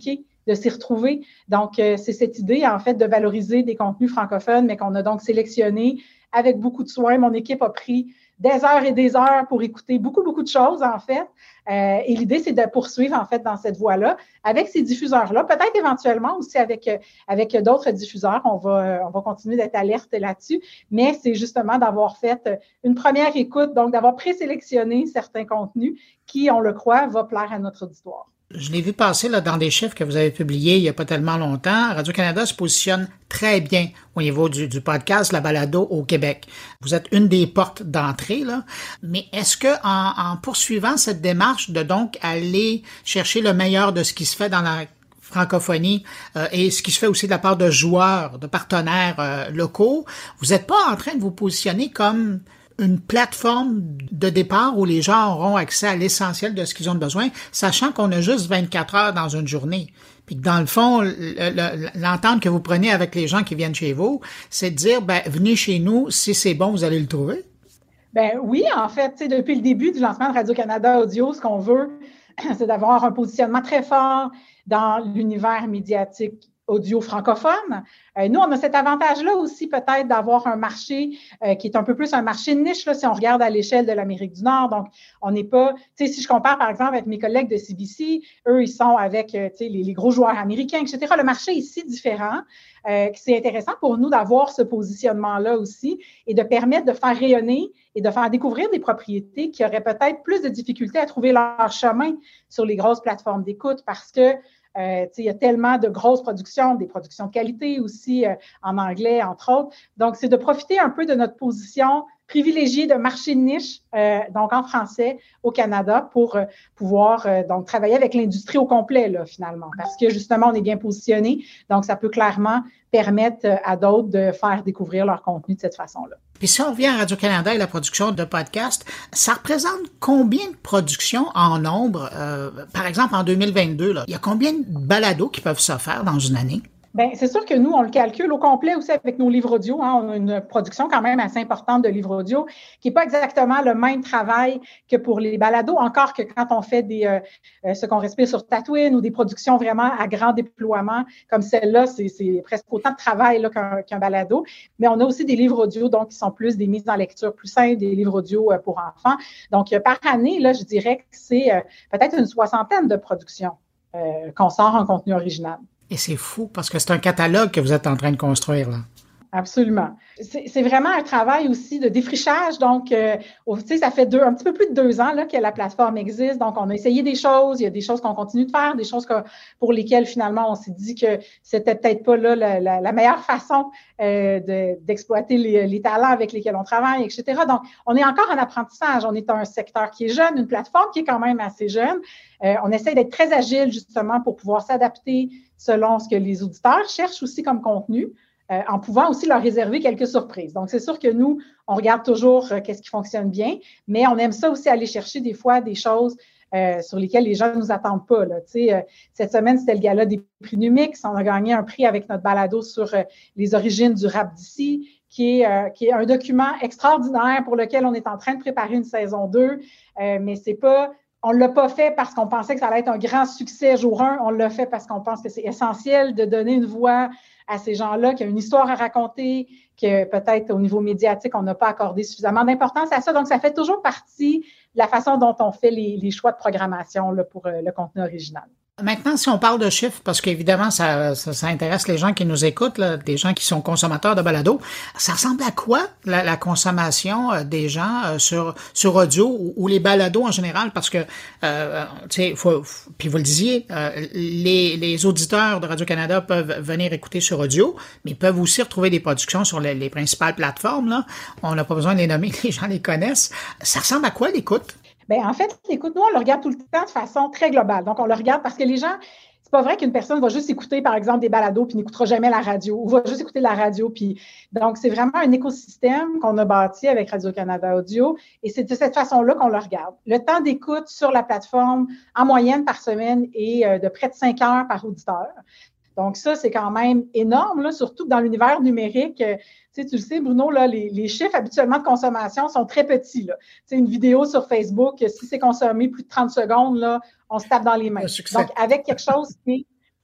de s'y retrouver. Donc, euh, c'est cette idée, en fait, de valoriser des contenus francophones, mais qu'on a donc sélectionné avec beaucoup de soin. Mon équipe a pris des heures et des heures pour écouter beaucoup, beaucoup de choses, en fait. Euh, et l'idée, c'est de poursuivre, en fait, dans cette voie-là, avec ces diffuseurs-là, peut-être éventuellement aussi avec, euh, avec d'autres diffuseurs. On va, on va continuer d'être alerte là-dessus, mais c'est justement d'avoir fait une première écoute, donc d'avoir présélectionné certains contenus qui, on le croit, va plaire à notre auditoire. Je l'ai vu passer là, dans des chiffres que vous avez publiés il n'y a pas tellement longtemps. Radio-Canada se positionne très bien au niveau du, du podcast, la balado au Québec. Vous êtes une des portes d'entrée, là. Mais est-ce que en, en poursuivant cette démarche de donc aller chercher le meilleur de ce qui se fait dans la francophonie euh, et ce qui se fait aussi de la part de joueurs, de partenaires euh, locaux, vous n'êtes pas en train de vous positionner comme une plateforme de départ où les gens auront accès à l'essentiel de ce qu'ils ont besoin, sachant qu'on a juste vingt-quatre heures dans une journée. Puis que dans le fond, l'entente que vous prenez avec les gens qui viennent chez vous, c'est de dire, ben, venez chez nous, si c'est bon, vous allez le trouver. Ben oui, en fait, tu sais, depuis le début du lancement de Radio-Canada Audio, ce qu'on veut, c'est d'avoir un positionnement très fort dans l'univers médiatique audio francophone. Euh, nous, on a cet avantage-là aussi peut-être d'avoir un marché euh, qui est un peu plus un marché de niche, là, si on regarde à l'échelle de l'Amérique du Nord. Donc, on n'est pas, tu sais, si je compare par exemple avec mes collègues de C B C, eux, ils sont avec, euh, tu sais, les, les gros joueurs américains, et cetera. Le marché est si différent. Euh, c'est intéressant pour nous d'avoir ce positionnement-là aussi et de permettre de faire rayonner et de faire découvrir des propriétés qui auraient peut-être plus de difficultés à trouver leur chemin sur les grosses plateformes d'écoute parce que Euh, il y a tellement de grosses productions, des productions de qualité aussi euh, en anglais, entre autres. Donc, c'est de profiter un peu de notre position privilégiée de marché de niche, euh, donc en français, au Canada, pour euh, pouvoir euh, donc travailler avec l'industrie au complet, là, finalement, parce que justement, on est bien positionné. Donc, ça peut clairement permettre euh, à d'autres de faire découvrir leur contenu de cette façon-là. Puis si on revient à Radio-Canada et la production de podcasts, ça représente combien de productions en nombre? Euh, par exemple, en deux mille vingt-deux, là, il y a combien de balados qui peuvent se faire dans une année? Bien, c'est sûr que nous, on le calcule au complet aussi avec nos livres audio. Hein. On a une production quand même assez importante de livres audio qui n'est pas exactement le même travail que pour les balados, encore que quand on fait des euh, ce qu'on respire sur Tatooine ou des productions vraiment à grand déploiement comme celle-là, c'est, c'est presque autant de travail là, qu'un, qu'un balado. Mais on a aussi des livres audio donc qui sont plus des mises en lecture plus simples, des livres audio euh, pour enfants. Donc, euh, par année, là, je dirais que c'est euh, peut-être une soixantaine de productions euh, qu'on sort en contenu original. Et c'est fou parce que c'est un catalogue que vous êtes en train de construire, là. Absolument. C'est, c'est vraiment un travail aussi de défrichage. Donc, euh, tu sais, ça fait deux, un petit peu plus de deux ans là, que la plateforme existe. Donc, on a essayé des choses. Il y a des choses qu'on continue de faire, des choses que, pour lesquelles, finalement, on s'est dit que c'était peut-être pas là la, la, la meilleure façon euh, de, d'exploiter les, les talents avec lesquels on travaille, et cetera. Donc, on est encore en apprentissage. On est un secteur qui est jeune, une plateforme qui est quand même assez jeune. Euh, on essaie d'être très agile, justement, pour pouvoir s'adapter selon ce que les auditeurs cherchent aussi comme contenu. Euh, en pouvant aussi leur réserver quelques surprises. Donc, c'est sûr que nous, on regarde toujours euh, qu'est-ce qui fonctionne bien, mais on aime ça aussi aller chercher des fois des choses euh, sur lesquelles les gens ne nous attendent pas. Là. Tu sais, euh, cette semaine, c'était le gala des prix Numix. On a gagné un prix avec notre balado sur euh, les origines du rap d'ici, qui est, euh, qui est un document extraordinaire pour lequel on est en train de préparer une saison deux, euh, mais c'est pas... On ne l'a pas fait parce qu'on pensait que ça allait être un grand succès jour un. On l'a fait parce qu'on pense que c'est essentiel de donner une voix à ces gens-là, qu'il y a une histoire à raconter, que peut-être au niveau médiatique, on n'a pas accordé suffisamment d'importance à ça. Donc, ça fait toujours partie de la façon dont on fait les, les choix de programmation là, pour euh, le contenu original. Maintenant, si on parle de chiffres, parce qu'évidemment, ça, ça, ça intéresse les gens qui nous écoutent, là, des gens qui sont consommateurs de balado, ça ressemble à quoi la, la consommation euh, des gens euh, sur sur audio ou, ou les balados en général? Parce que, euh, tu sais, faut, faut, puis vous le disiez, euh, les, les auditeurs de Radio-Canada peuvent venir écouter sur audio, mais ils peuvent aussi retrouver des productions sur les, les principales plateformes. Là, on n'a pas besoin de les nommer, les gens les connaissent. Ça ressemble à quoi l'écoute? Bien, en fait, écoute, nous, on le regarde tout le temps de façon très globale. Donc, on le regarde parce que les gens, c'est pas vrai qu'une personne va juste écouter, par exemple, des balados puis n'écoutera jamais la radio ou va juste écouter la radio. Puis, donc, c'est vraiment un écosystème qu'on a bâti avec Radio-Canada Audio et c'est de cette façon-là qu'on le regarde. Le temps d'écoute sur la plateforme, en moyenne par semaine, est de près de cinq heures par auditeur. Donc, ça, c'est quand même énorme, là, surtout que dans l'univers numérique, euh, tu sais, tu le sais, Bruno, là, les, les chiffres habituellement de consommation sont très petits, là. Tu sais, une vidéo sur Facebook, si c'est consommé plus de trente secondes, là, on se tape dans les mains. Donc, avec quelque chose qui est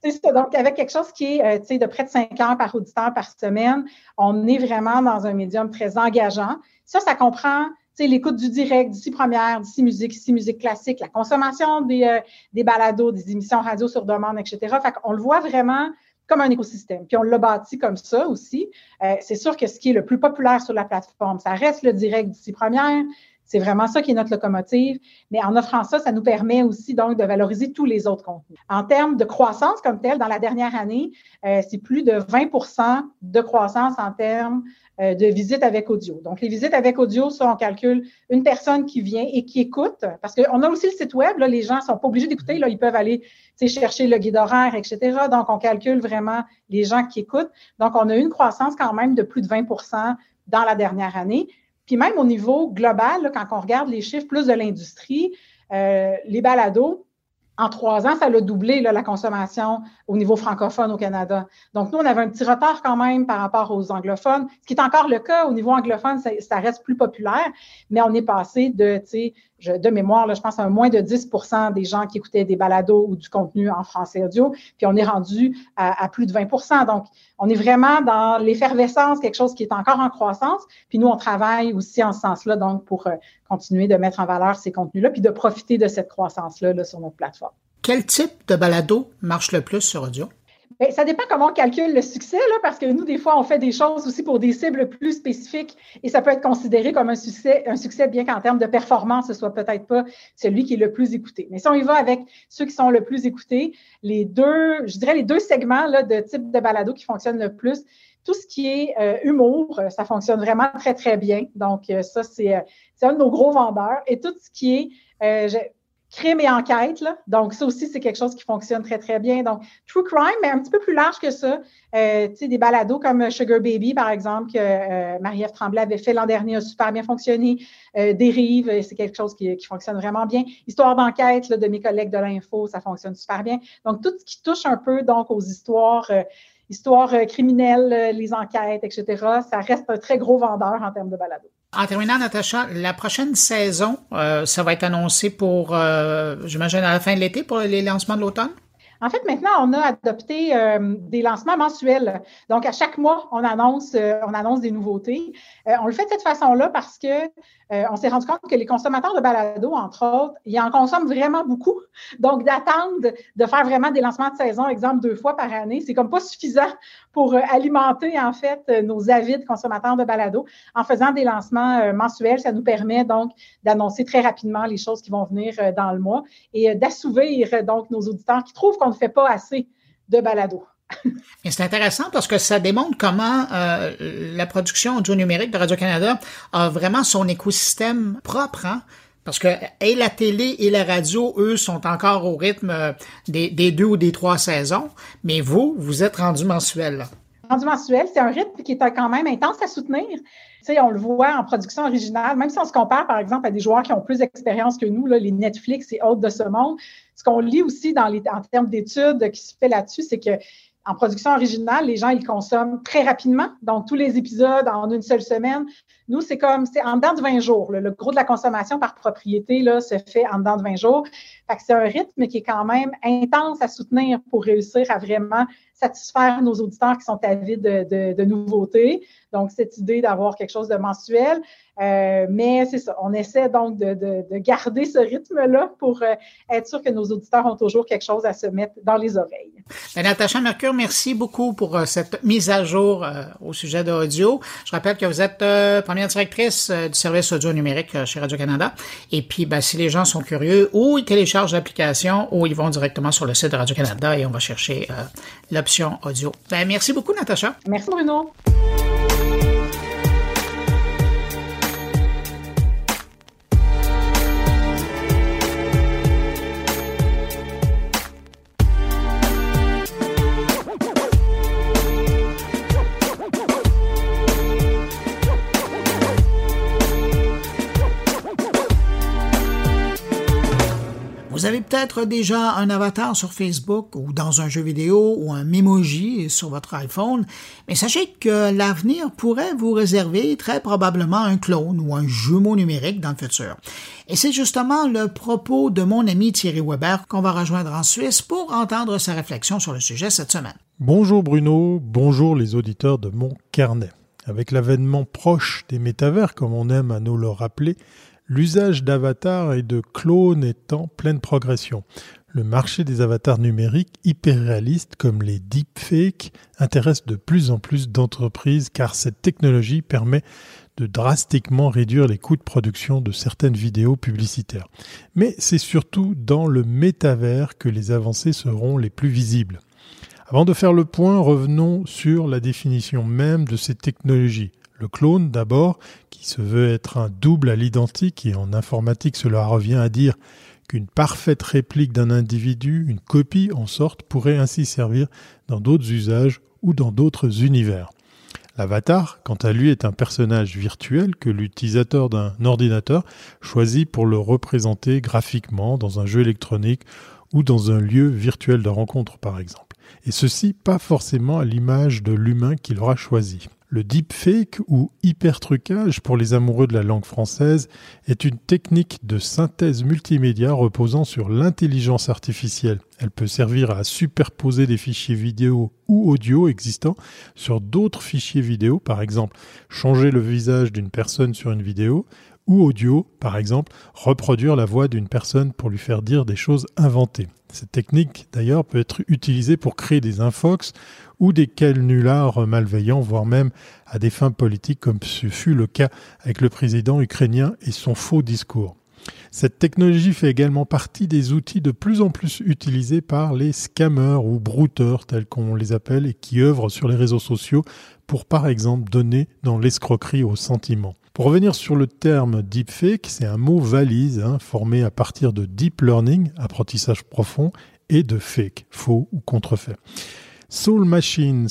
C'est ça. Donc, avec quelque chose qui est, euh, tu sais, de près de cinq heures par auditeur par semaine, on est vraiment dans un médium très engageant. Ça, ça comprend, tu sais, l'écoute du direct, d'ici première, d'ici musique, ici musique classique, la consommation des, euh, des balados, des émissions radio sur demande, et cetera. Fait qu'on le voit vraiment comme un écosystème. Puis on l'a bâti comme ça aussi. Euh, c'est sûr que ce qui est le plus populaire sur la plateforme, ça reste le direct d'ici première. C'est vraiment ça qui est notre locomotive. Mais en offrant ça, ça nous permet aussi donc de valoriser tous les autres contenus. En termes de croissance comme telle, dans la dernière année, euh, c'est plus de vingt pour cent de croissance en termes euh, de visites avec audio. Donc, les visites avec audio, ça, on calcule une personne qui vient et qui écoute, parce qu'on a aussi le site web, là, les gens ne sont pas obligés d'écouter, là, ils peuvent aller chercher le guide horaire, et cetera. Donc, on calcule vraiment les gens qui écoutent. Donc, on a eu une croissance quand même de plus de vingt pour cent dans la dernière année. Puis même au niveau global, là, quand on regarde les chiffres plus de l'industrie, euh, les balados, en trois ans, ça a doublé là, la consommation au niveau francophone au Canada. Donc, nous, on avait un petit retard quand même par rapport aux anglophones, ce qui est encore le cas au niveau anglophone, ça, ça reste plus populaire, mais on est passé de, tu sais, je, de mémoire, là, je pense à un moins de dix pour cent des gens qui écoutaient des balados ou du contenu en français audio, puis on est rendu à, à plus de vingt pour cent. Donc, on est vraiment dans l'effervescence, quelque chose qui est encore en croissance, puis nous, on travaille aussi en ce sens-là, donc pour euh, continuer de mettre en valeur ces contenus-là, puis de profiter de cette croissance-là là, sur notre plateforme. Quel type de balado marche le plus sur audio? Bien, ça dépend comment on calcule le succès, là, parce que nous, des fois, on fait des choses aussi pour des cibles plus spécifiques et ça peut être considéré comme un succès, un succès bien qu'en termes de performance, ce soit peut-être pas celui qui est le plus écouté. Mais si on y va avec ceux qui sont le plus écoutés, les deux, je dirais les deux segments là, de type de balado qui fonctionnent le plus, tout ce qui est euh, humour, ça fonctionne vraiment très, très bien. Donc, euh, ça, c'est, euh, c'est un de nos gros vendeurs. Et tout ce qui est euh, je, crime et enquête, là. Donc, ça aussi, c'est quelque chose qui fonctionne très, très bien. Donc, true crime, mais un petit peu plus large que ça. Euh, tu sais, des balados comme Sugar Baby, par exemple, que euh, Marie-Ève Tremblay avait fait l'an dernier, a super bien fonctionné. Euh, Dérive, c'est quelque chose qui, qui fonctionne vraiment bien. Histoire d'enquête là, de mes collègues de l'Info, ça fonctionne super bien. Donc, tout ce qui touche un peu donc aux histoires, euh, histoires euh, criminelles, euh, les enquêtes, et cetera, ça reste un très gros vendeur en termes de balados. En terminant, Natacha, la prochaine saison, euh, ça va être annoncé pour, euh, j'imagine, à la fin de l'été pour les lancements de l'automne? En fait, maintenant, on a adopté euh, des lancements mensuels. Donc, à chaque mois, on annonce, euh, on annonce des nouveautés. Euh, on le fait de cette façon-là parce que euh, on s'est rendu compte que les consommateurs de balado, entre autres, ils en consomment vraiment beaucoup. Donc, d'attendre de faire vraiment des lancements de saison, exemple, deux fois par année, c'est comme pas suffisant pour euh, alimenter, en fait, euh, nos avides consommateurs de balado. En faisant des lancements euh, mensuels, ça nous permet donc d'annoncer très rapidement les choses qui vont venir euh, dans le mois et euh, d'assouvir euh, donc nos auditeurs qui trouvent qu'on ne fait pas assez de balado. Et c'est intéressant parce que ça démontre comment euh, la production audio numérique de Radio-Canada a vraiment son écosystème propre, hein? Parce que et la télé et la radio, eux, sont encore au rythme des, des deux ou des trois saisons, mais vous, vous êtes rendu mensuel, là. Rendu mensuel, c'est un rythme qui est quand même intense à soutenir. Tu sais, on le voit en production originale, même si on se compare, par exemple, à des joueurs qui ont plus d'expérience que nous, là, les Netflix et autres de ce monde, ce qu'on lit aussi dans les, en termes d'études qui se fait là-dessus, c'est que en production originale, les gens, ils consomment très rapidement. Donc, tous les épisodes en une seule semaine. Nous, c'est comme, c'est en dedans de vingt jours. Là. Le gros de la consommation par propriété là, se fait en dedans de vingt jours. Fait que c'est un rythme qui est quand même intense à soutenir pour réussir à vraiment satisfaire nos auditeurs qui sont avides de, de, de nouveautés. Donc, cette idée d'avoir quelque chose de mensuel. Euh, mais c'est ça, on essaie donc de, de, de garder ce rythme-là pour euh, être sûr que nos auditeurs ont toujours quelque chose à se mettre dans les oreilles. Bien, Natacha Mercure, merci beaucoup pour euh, cette mise à jour euh, au sujet de l'audio. Je rappelle que vous êtes euh, première directrice euh, du service audio numérique euh, chez Radio-Canada. Et puis, ben, si les gens sont curieux, ou ils téléchargent l'application, ou ils vont directement sur le site de Radio-Canada et on va chercher euh, l'option audio. Ben, merci beaucoup, Natacha. Merci, Bruno. Vous Vous avez peut-être déjà un avatar sur Facebook ou dans un jeu vidéo ou un Memoji sur votre iPhone, mais sachez que l'avenir pourrait vous réserver très probablement un clone ou un jumeau numérique dans le futur. Et c'est justement le propos de mon ami Thierry Weber qu'on va rejoindre en Suisse pour entendre sa réflexion sur le sujet cette semaine. Bonjour Bruno, bonjour les auditeurs de mon carnet. Avec l'avènement proche des métavers, comme on aime à nous le rappeler, l'usage d'avatars et de clones est en pleine progression. Le marché des avatars numériques hyper réalistes comme les deepfakes intéresse de plus en plus d'entreprises car cette technologie permet de drastiquement réduire les coûts de production de certaines vidéos publicitaires. Mais c'est surtout dans le métavers que les avancées seront les plus visibles. Avant de faire le point, revenons sur la définition même de ces technologies. Le clone d'abord, qui se veut être un double à l'identique, et en informatique cela revient à dire qu'une parfaite réplique d'un individu, une copie en sorte, pourrait ainsi servir dans d'autres usages ou dans d'autres univers. L'avatar, quant à lui, est un personnage virtuel que l'utilisateur d'un ordinateur choisit pour le représenter graphiquement dans un jeu électronique ou dans un lieu virtuel de rencontre par exemple. Et ceci pas forcément à l'image de l'humain qu'il aura choisi. Le deepfake ou hypertrucage pour les amoureux de la langue française est une technique de synthèse multimédia reposant sur l'intelligence artificielle. Elle peut servir à superposer des fichiers vidéo ou audio existants sur d'autres fichiers vidéo, par exemple changer le visage d'une personne sur une vidéo, ou audio, par exemple reproduire la voix d'une personne pour lui faire dire des choses inventées. Cette technique, d'ailleurs, peut être utilisée pour créer des infox ou des canulars malveillants, voire même à des fins politiques, comme ce fut le cas avec le président ukrainien et son faux discours. Cette technologie fait également partie des outils de plus en plus utilisés par les scammers ou brouteurs, tels qu'on les appelle, et qui œuvrent sur les réseaux sociaux pour, par exemple, donner dans l'escroquerie au sentiment. Pour revenir sur le terme deepfake, c'est un mot valise hein, formé à partir de deep learning, apprentissage profond, et de fake, faux ou contrefait. Soul Machines,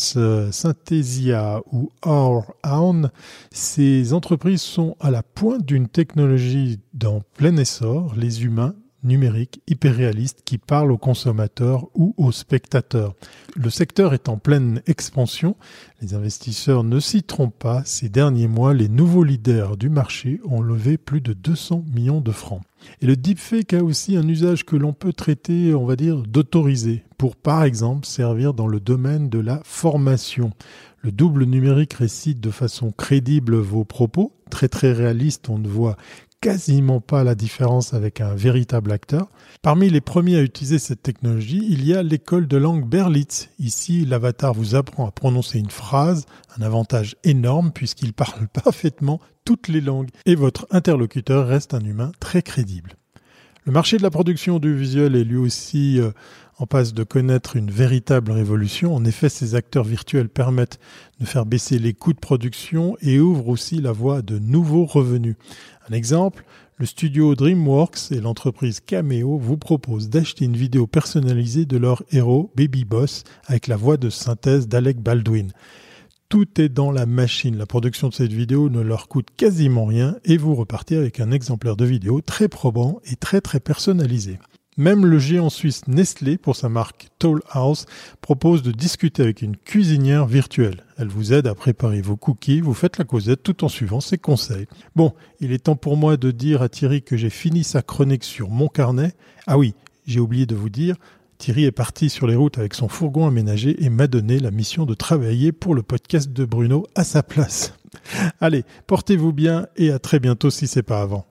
Synthesia ou Hourhound, ces entreprises sont à la pointe d'une technologie dans plein essor, les humains numériques hyper-réalistes qui parlent aux consommateurs ou aux spectateurs. Le secteur est en pleine expansion. Les investisseurs ne s'y trompent pas. Ces derniers mois, les nouveaux leaders du marché ont levé plus de deux cents millions de francs. Et le deepfake a aussi un usage que l'on peut traiter, on va dire, d'autorisé, pour par exemple servir dans le domaine de la formation. Le double numérique récite de façon crédible vos propos, très très réaliste, on ne voit quasiment pas la différence avec un véritable acteur. Parmi les premiers à utiliser cette technologie, il y a l'école de langue Berlitz. Ici, l'avatar vous apprend à prononcer une phrase, un avantage énorme puisqu'il parle parfaitement toutes les langues et votre interlocuteur reste un humain très crédible. Le marché de la production audiovisuelle est lui aussi euh, en passe de connaître une véritable révolution. En effet, ces acteurs virtuels permettent de faire baisser les coûts de production et ouvrent aussi la voie à de nouveaux revenus. Un exemple, le studio DreamWorks et l'entreprise Cameo vous proposent d'acheter une vidéo personnalisée de leur héros Baby Boss avec la voix de synthèse d'Alec Baldwin. Tout est dans la machine. La production de cette vidéo ne leur coûte quasiment rien et vous repartez avec un exemplaire de vidéo très probant et très très personnalisé. Même le géant suisse Nestlé, pour sa marque Toll House, propose de discuter avec une cuisinière virtuelle. Elle vous aide à préparer vos cookies, vous faites la causette tout en suivant ses conseils. Bon, il est temps pour moi de dire à Thierry que j'ai fini sa chronique sur mon carnet. Ah oui, j'ai oublié de vous dire, Thierry est parti sur les routes avec son fourgon aménagé et m'a donné la mission de travailler pour le podcast de Bruno à sa place. Allez, portez-vous bien et à très bientôt si c'est pas avant.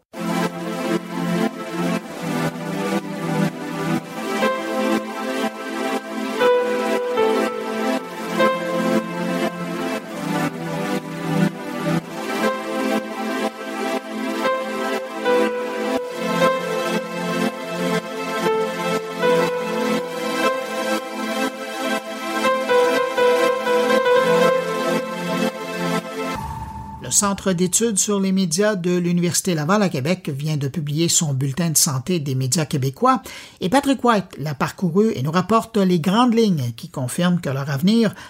Le Centre d'études sur les médias de l'Université Laval à Québec vient de publier son bulletin de santé des médias québécois et Patrick White l'a parcouru et nous rapporte les grandes lignes qui confirment que leur avenir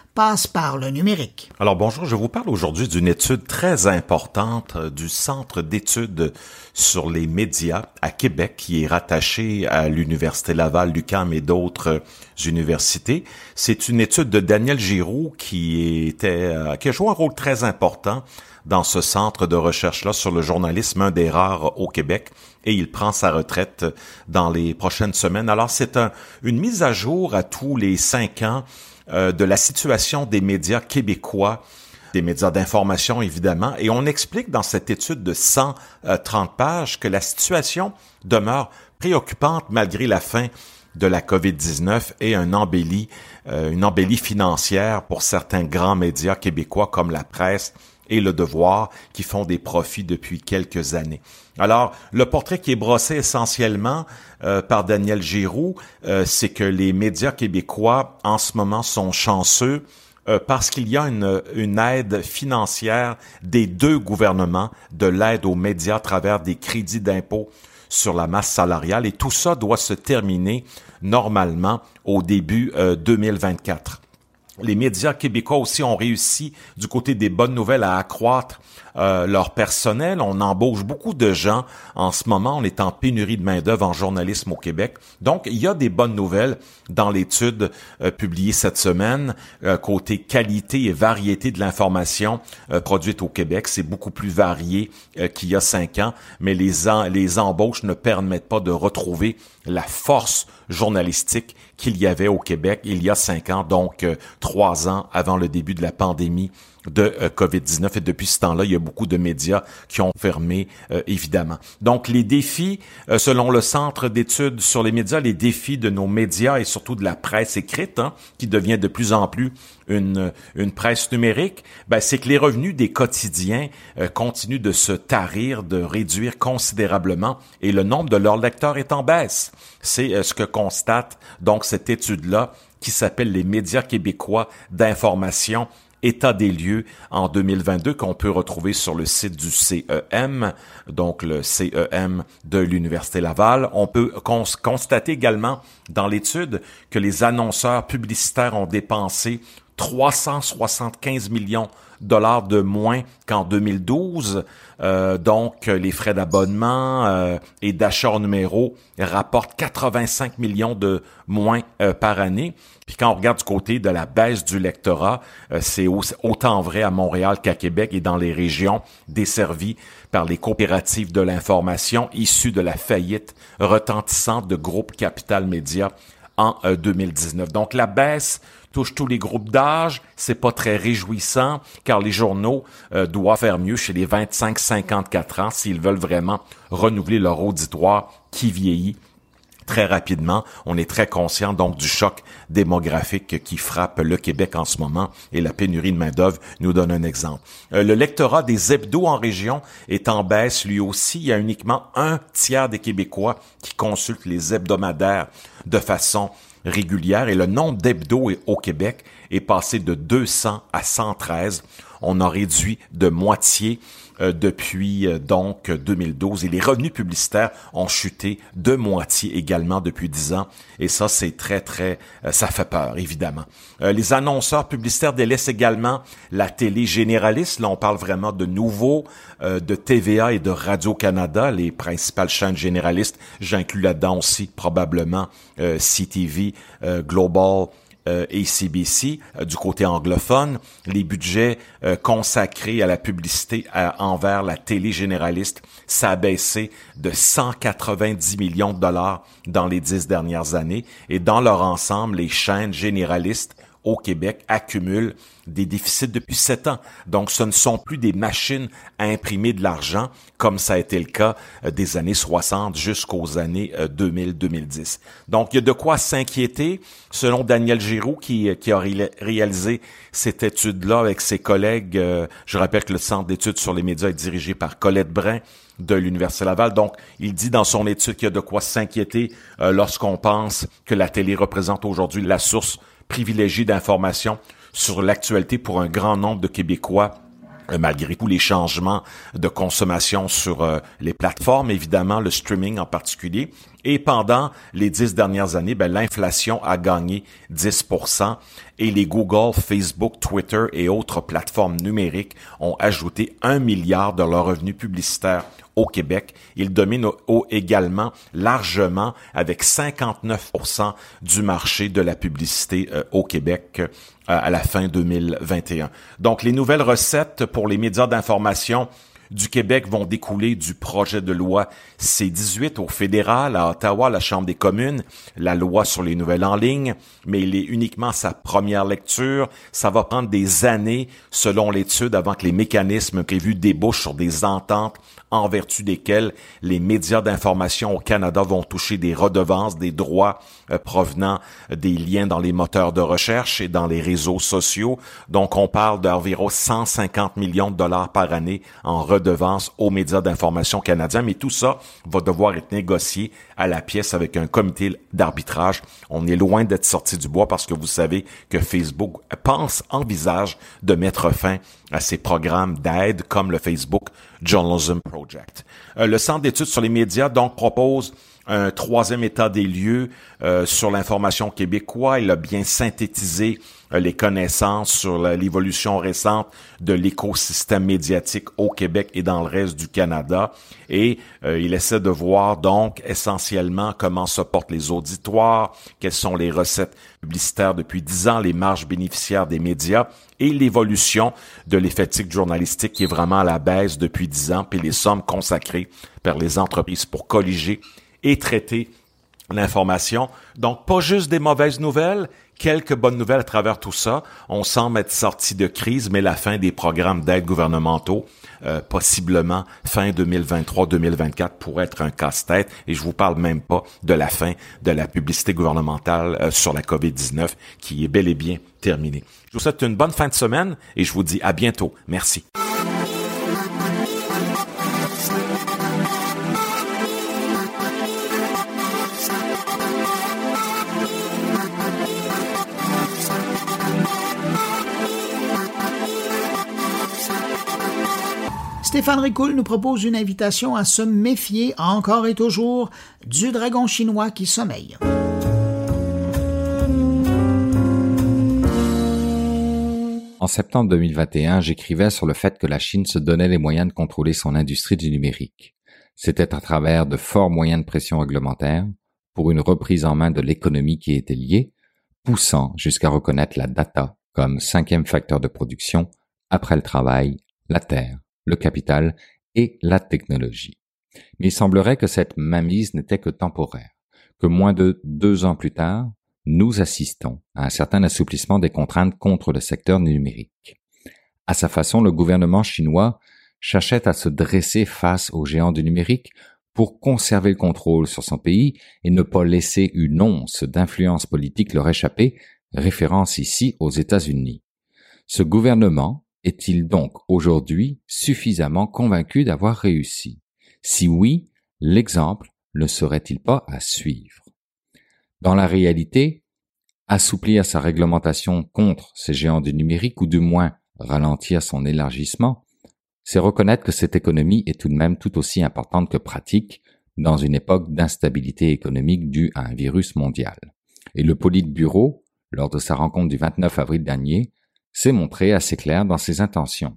passe par le numérique. Alors bonjour, je vous parle aujourd'hui d'une étude très importante du Centre d'études sur les médias à Québec qui est rattaché à l'Université Laval, l'U Q A M et d'autres universités. C'est une étude de Daniel Giroux qui était qui a joué un rôle très important dans ce centre de recherche-là sur le journalisme, un des rares au Québec, et il prend sa retraite dans les prochaines semaines. Alors c'est un, une mise à jour à tous les cinq ans euh, de la situation des médias québécois, des médias d'information évidemment, et on explique dans cette étude de cent trente pages que la situation demeure préoccupante malgré la fin de la covid dix-neuf et un embellie, euh, une embellie financière pour certains grands médias québécois comme La Presse et Le Devoir, qui font des profits depuis quelques années. Alors, le portrait qui est brossé essentiellement euh, par Daniel Giroux, euh, c'est que les médias québécois, en ce moment, sont chanceux euh, parce qu'il y a une, une aide financière des deux gouvernements, de l'aide aux médias à travers des crédits d'impôt sur la masse salariale, et tout ça doit se terminer normalement au début euh, deux mille vingt-quatre. Les médias québécois aussi ont réussi, du côté des bonnes nouvelles, à accroître euh, leur personnel. On embauche beaucoup de gens. En ce moment, on est en pénurie de main-d'œuvre en journalisme au Québec. Donc, il y a des bonnes nouvelles dans l'étude euh, publiée cette semaine. Euh, côté qualité et variété de l'information euh, produite au Québec, c'est beaucoup plus varié euh, qu'il y a cinq ans. Mais les, en, les embauches ne permettent pas de retrouver la force journalistique qu'il y avait au Québec il y a cinq ans, donc euh, trois ans avant le début de la pandémie de euh, covid dix-neuf. Et depuis ce temps-là, il y a beaucoup de médias qui ont fermé, euh, évidemment. Donc, les défis, euh, selon le Centre d'études sur les médias, les défis de nos médias et surtout de la presse écrite, hein, qui devient de plus en plus une, une presse numérique, ben, c'est que les revenus des quotidiens euh, continuent de se tarir, de réduire considérablement, et le nombre de leurs lecteurs est en baisse. C'est euh, ce que constate donc cette étude-là qui s'appelle les médias québécois d'information, état des lieux en deux mille vingt-deux, qu'on peut retrouver sur le site du C E M, donc le C E M de l'Université Laval. On peut cons- constater également dans l'étude que les annonceurs publicitaires ont dépensé trois cent soixante-quinze millions de dollars de moins qu'en deux mille douze. Euh, donc, les frais d'abonnement euh, et d'achat en numéro rapportent quatre-vingt-cinq millions de moins euh, par année. Puis quand on regarde du côté de la baisse du lectorat, euh, c'est autant vrai à Montréal qu'à Québec et dans les régions desservies par les coopératives de l'information issues de la faillite retentissante de Groupe Capital Média en euh, deux mille dix-neuf. Donc, la baisse touche tous les groupes d'âge. C'est pas très réjouissant car les journaux euh, doivent faire mieux chez les vingt-cinq à cinquante-quatre ans s'ils veulent vraiment renouveler leur auditoire qui vieillit très rapidement. On est très conscient donc du choc démographique qui frappe le Québec en ce moment, et la pénurie de main-d'œuvre nous donne un exemple. Euh, le lectorat des hebdos en région est en baisse lui aussi. Il y a uniquement un tiers des Québécois qui consultent les hebdomadaires de façon régulière, et le nombre d'hebdos au Québec est passé de deux cents à cent treize. On a réduit de moitié euh, depuis euh, donc deux mille douze, et les revenus publicitaires ont chuté de moitié également depuis dix ans, et ça c'est très très euh, ça fait peur évidemment. Euh, les annonceurs publicitaires délaissent également la télé généraliste. Là on parle vraiment de nouveau euh, de T V A et de Radio-Canada, les principales chaînes généralistes. J'inclus là-dedans aussi probablement euh, C T V, euh, Global Euh, et C B C euh, du côté anglophone. Les budgets euh, consacrés à la publicité à, envers la télé généraliste, ça a baissé de cent quatre-vingt-dix millions de dollars dans les dix dernières années, et dans leur ensemble, les chaînes généralistes au Québec accumulent des déficits depuis sept ans. Donc, ce ne sont plus des machines à imprimer de l'argent comme ça a été le cas des années soixante jusqu'aux années deux mille à deux mille dix. Donc, il y a de quoi s'inquiéter. Selon Daniel Giroux, qui, qui a ré- réalisé cette étude-là avec ses collègues, euh, je rappelle que le Centre d'études sur les médias est dirigé par Colette Brun de l'Université Laval. Donc, il dit dans son étude qu'il y a de quoi s'inquiéter euh, lorsqu'on pense que la télé représente aujourd'hui la source privilégiée d'informations sur l'actualité pour un grand nombre de Québécois malgré tous les changements de consommation sur euh, les plateformes, évidemment, le streaming en particulier. Et pendant les dix dernières années, ben, l'inflation a gagné dix pour cent et les Google, Facebook, Twitter et autres plateformes numériques ont ajouté un milliard de leurs revenus publicitaires au Québec. Ils dominent au, au, également largement avec cinquante-neuf pour cent du marché de la publicité euh, au Québec euh, à la fin deux mille vingt et un. Donc, les nouvelles recettes pour les médias d'information du Québec vont découler du projet de loi C dix-huit au fédéral, à Ottawa, la Chambre des communes, la loi sur les nouvelles en ligne, mais il est uniquement sa première lecture. Ça va prendre des années, selon l'étude, avant que les mécanismes prévus débouchent sur des ententes en vertu desquelles les médias d'information au Canada vont toucher des redevances, des droits euh, provenant des liens dans les moteurs de recherche et dans les réseaux sociaux. Donc, on parle d'environ cent cinquante millions de dollars par année en redevances aux médias d'information canadiens. Mais tout ça va devoir être négocié à la pièce avec un comité d'arbitrage. On est loin d'être sorti du bois parce que vous savez que Facebook pense, envisage de mettre fin à ces programmes d'aide comme le Facebook Journalism Project. Euh, le Centre d'études sur les médias donc propose un troisième état des lieux euh, sur l'information québécois. Il a bien synthétisé euh, les connaissances sur la, l'évolution récente de l'écosystème médiatique au Québec et dans le reste du Canada. Et euh, il essaie de voir donc essentiellement comment se portent les auditoires, quelles sont les recettes publicitaires depuis dix ans, les marges bénéficiaires des médias et l'évolution de l'effectif journalistique qui est vraiment à la baisse depuis dix ans, puis les sommes consacrées par les entreprises pour colliger et traiter l'information. Donc, pas juste des mauvaises nouvelles, quelques bonnes nouvelles à travers tout ça. On semble être sorti de crise, mais la fin des programmes d'aide gouvernementaux, euh, possiblement fin deux mille vingt-trois deux mille vingt-quatre, pourrait être un casse-tête. Et je vous parle même pas de la fin de la publicité gouvernementale euh, sur la covid dix-neuf, qui est bel et bien terminée. Je vous souhaite une bonne fin de semaine et je vous dis à bientôt. Merci. Stéphane Ricoul nous propose une invitation à se méfier encore et toujours du dragon chinois qui sommeille. En septembre deux mille vingt et un, j'écrivais sur le fait que la Chine se donnait les moyens de contrôler son industrie du numérique. C'était à travers de forts moyens de pression réglementaire pour une reprise en main de l'économie qui était liée, poussant jusqu'à reconnaître la data comme cinquième facteur de production après le travail, la terre, le capital et la technologie. Mais il semblerait que cette mainmise n'était que temporaire, que moins de deux ans plus tard, nous assistons à un certain assouplissement des contraintes contre le secteur numérique. À sa façon, le gouvernement chinois cherchait à se dresser face aux géants du numérique pour conserver le contrôle sur son pays et ne pas laisser une once d'influence politique leur échapper, référence ici aux États-Unis. Ce gouvernement est-il donc aujourd'hui suffisamment convaincu d'avoir réussi? Si oui, l'exemple ne serait-il pas à suivre? Dans la réalité, assouplir sa réglementation contre ces géants du numérique ou du moins ralentir son élargissement, c'est reconnaître que cette économie est tout de même tout aussi importante que pratique dans une époque d'instabilité économique due à un virus mondial. Et le Politburo, lors de sa rencontre du vingt-neuf avril dernier, s'est montré assez clair dans ses intentions.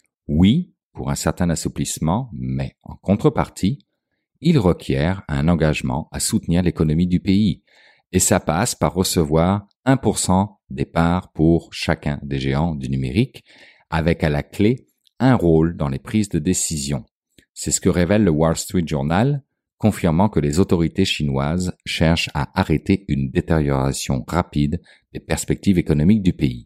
Oui, pour un certain assouplissement, mais en contrepartie, il requiert un engagement à soutenir l'économie du pays, et ça passe par recevoir un pour cent des parts pour chacun des géants du numérique, avec à la clé un rôle dans les prises de décision. C'est ce que révèle le Wall Street Journal, confirmant que les autorités chinoises cherchent à arrêter une détérioration rapide des perspectives économiques du pays.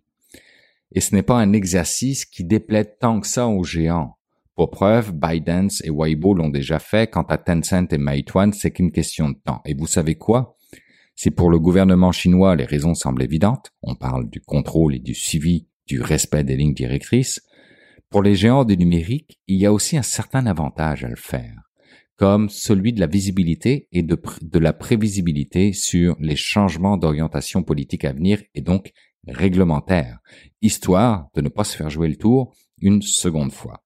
Et ce n'est pas un exercice qui déplaît tant que ça aux géants. Pour preuve, ByteDance et Weibo l'ont déjà fait. Quant à Tencent et Meituan, c'est qu'une question de temps. Et vous savez quoi? Si pour le gouvernement chinois les raisons semblent évidentes, on parle du contrôle et du suivi, du respect des lignes directrices, pour les géants du numérique, il y a aussi un certain avantage à le faire, comme celui de la visibilité et de, de la prévisibilité sur les changements d'orientation politique à venir et donc réglementaire, histoire de ne pas se faire jouer le tour une seconde fois.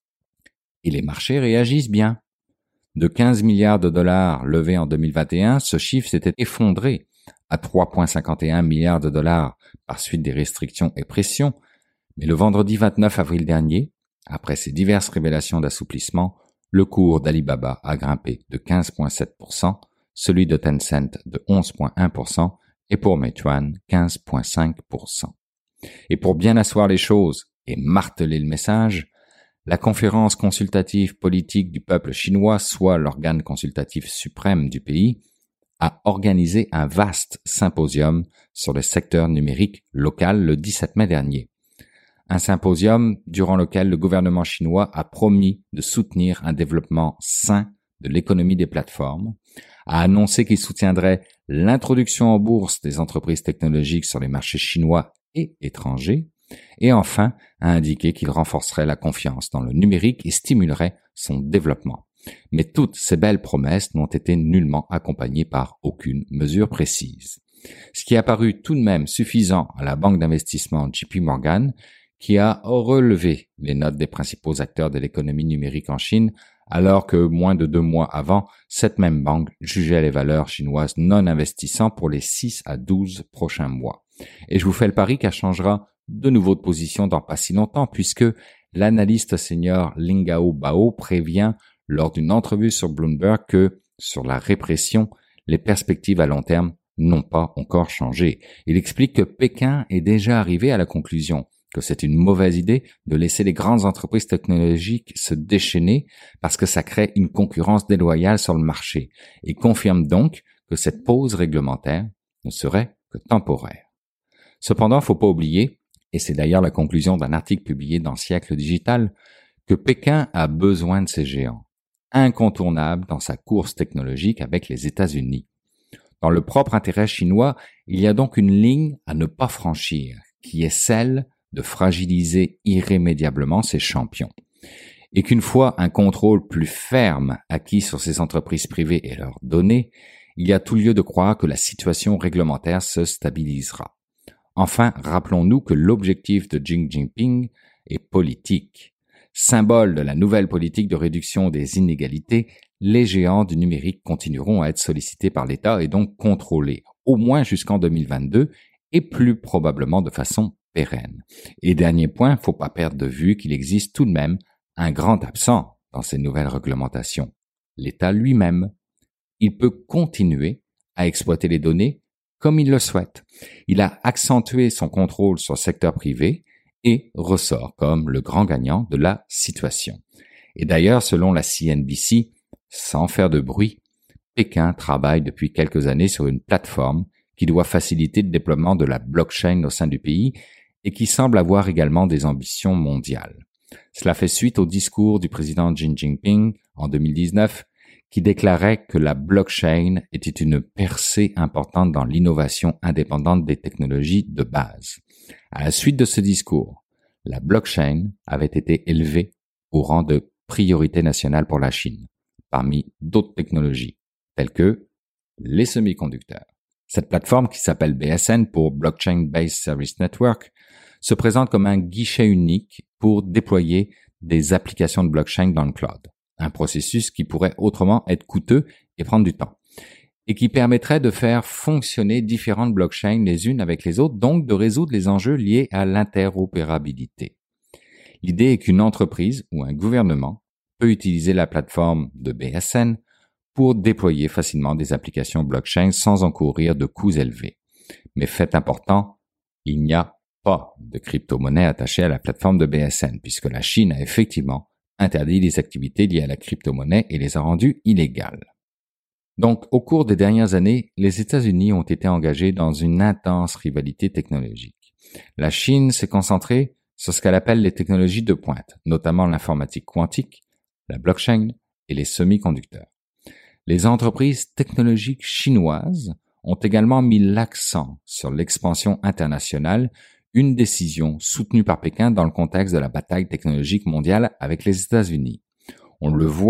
Et les marchés réagissent bien. De quinze milliards de dollars levés en deux mille vingt et un, ce chiffre s'était effondré à trois virgule cinquante et un milliards de dollars par suite des restrictions et pressions, mais le vendredi vingt-neuf avril dernier, après ces diverses révélations d'assouplissement, le cours d'Alibaba a grimpé de quinze virgule sept pour cent, celui de Tencent de onze virgule un pour cent et pour Meituan quinze virgule cinq pour cent. Et pour bien asseoir les choses et marteler le message, la conférence consultative politique du peuple chinois, soit l'organe consultatif suprême du pays, a organisé un vaste symposium sur le secteur numérique local le dix-sept mai dernier. Un symposium durant lequel le gouvernement chinois a promis de soutenir un développement sain de l'économie des plateformes, a annoncé qu'il soutiendrait l'introduction en bourse des entreprises technologiques sur les marchés chinois et étrangers, et enfin a indiqué qu'il renforcerait la confiance dans le numérique et stimulerait son développement. Mais toutes ces belles promesses n'ont été nullement accompagnées par aucune mesure précise. Ce qui a paru tout de même suffisant à la banque d'investissement J P Morgan, qui a relevé les notes des principaux acteurs de l'économie numérique en Chine, alors que moins de deux mois avant, cette même banque jugeait les valeurs chinoises non investissantes pour les six à douze prochains mois. Et je vous fais le pari qu'elle changera de nouveau de position dans pas si longtemps, puisque l'analyste senior Lingao Bao prévient lors d'une entrevue sur Bloomberg que, sur la répression, les perspectives à long terme n'ont pas encore changé. Il explique que Pékin est déjà arrivé à la conclusion que c'est une mauvaise idée de laisser les grandes entreprises technologiques se déchaîner parce que ça crée une concurrence déloyale sur le marché et confirme donc que cette pause réglementaire ne serait que temporaire. Cependant, faut pas oublier, et c'est d'ailleurs la conclusion d'un article publié dans Siècle Digital, que Pékin a besoin de ces géants, incontournables dans sa course technologique avec les États-Unis. Dans le propre intérêt chinois, il y a donc une ligne à ne pas franchir, qui est celle de fragiliser irrémédiablement ces champions. Et qu'une fois un contrôle plus ferme acquis sur ces entreprises privées et leurs données, il y a tout lieu de croire que la situation réglementaire se stabilisera. Enfin, rappelons-nous que l'objectif de Xi Jinping est politique. Symbole de la nouvelle politique de réduction des inégalités, les géants du numérique continueront à être sollicités par l'État et donc contrôlés, au moins jusqu'en deux mille vingt-deux, et plus probablement de façon pérenne. Et dernier point, faut pas perdre de vue qu'il existe tout de même un grand absent dans ces nouvelles réglementations, l'État lui-même. Il peut continuer à exploiter les données comme il le souhaite. Il a accentué son contrôle sur le secteur privé et ressort comme le grand gagnant de la situation. Et d'ailleurs, selon la C N B C, sans faire de bruit, Pékin travaille depuis quelques années sur une plateforme qui doit faciliter le déploiement de la blockchain au sein du pays et qui semble avoir également des ambitions mondiales. Cela fait suite au discours du président Xi Jinping en deux mille dix-neuf qui déclarait que la blockchain était une percée importante dans l'innovation indépendante des technologies de base. À la suite de ce discours, la blockchain avait été élevée au rang de priorité nationale pour la Chine, parmi d'autres technologies, telles que les semi-conducteurs. Cette plateforme, qui s'appelle B S N pour Blockchain Based Service Network, se présente comme un guichet unique pour déployer des applications de blockchain dans le cloud, un processus qui pourrait autrement être coûteux et prendre du temps, et qui permettrait de faire fonctionner différentes blockchains les unes avec les autres, donc de résoudre les enjeux liés à l'interopérabilité. L'idée est qu'une entreprise ou un gouvernement peut utiliser la plateforme de B S N pour déployer facilement des applications blockchain sans encourir de coûts élevés. Mais fait important, il n'y a pas de crypto-monnaie attachée à la plateforme de B S N, puisque la Chine a effectivement interdit les activités liées à la crypto-monnaie et les a rendues illégales. Donc, au cours des dernières années, les États-Unis ont été engagés dans une intense rivalité technologique. La Chine s'est concentrée sur ce qu'elle appelle les technologies de pointe, notamment l'informatique quantique, la blockchain et les semi-conducteurs. Les entreprises technologiques chinoises ont également mis l'accent sur l'expansion internationale, une décision soutenue par Pékin dans le contexte de la bataille technologique mondiale avec les États-Unis. On le voit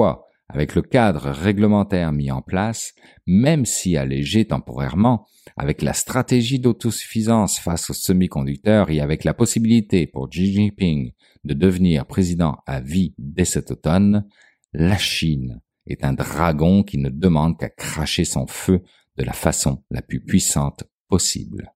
Avec le cadre réglementaire mis en place, même si allégé temporairement, avec la stratégie d'autosuffisance face aux semi-conducteurs et avec la possibilité pour Xi Jinping de devenir président à vie dès cet automne, la Chine est un dragon qui ne demande qu'à cracher son feu de la façon la plus puissante possible.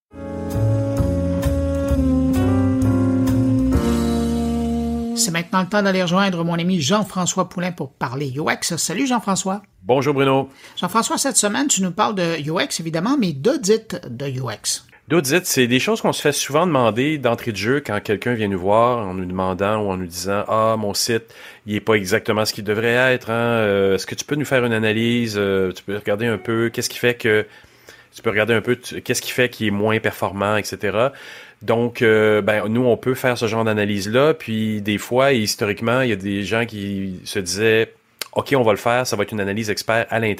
C'est maintenant le temps d'aller rejoindre mon ami Jean-François Poulin pour parler U X. Salut Jean-François. Bonjour Bruno. Jean-François, cette semaine, tu nous parles de U X, évidemment, mais d'audit de U X. D'audit, c'est des choses qu'on se fait souvent demander d'entrée de jeu quand quelqu'un vient nous voir en nous demandant ou en nous disant « Ah, mon site, il est pas exactement ce qu'il devrait être. Hein? Euh, est-ce que tu peux nous faire une analyse? Euh, tu peux regarder un peu qu'est-ce qui fait que... Tu peux regarder un peu tu, qu'est-ce qui fait qu'il est moins performant, et cetera » Donc, euh, ben nous, on peut faire ce genre d'analyse-là. Puis, des fois, et historiquement, il y a des gens qui se disaient « OK, on va le faire, ça va être une analyse expert à l'interne. »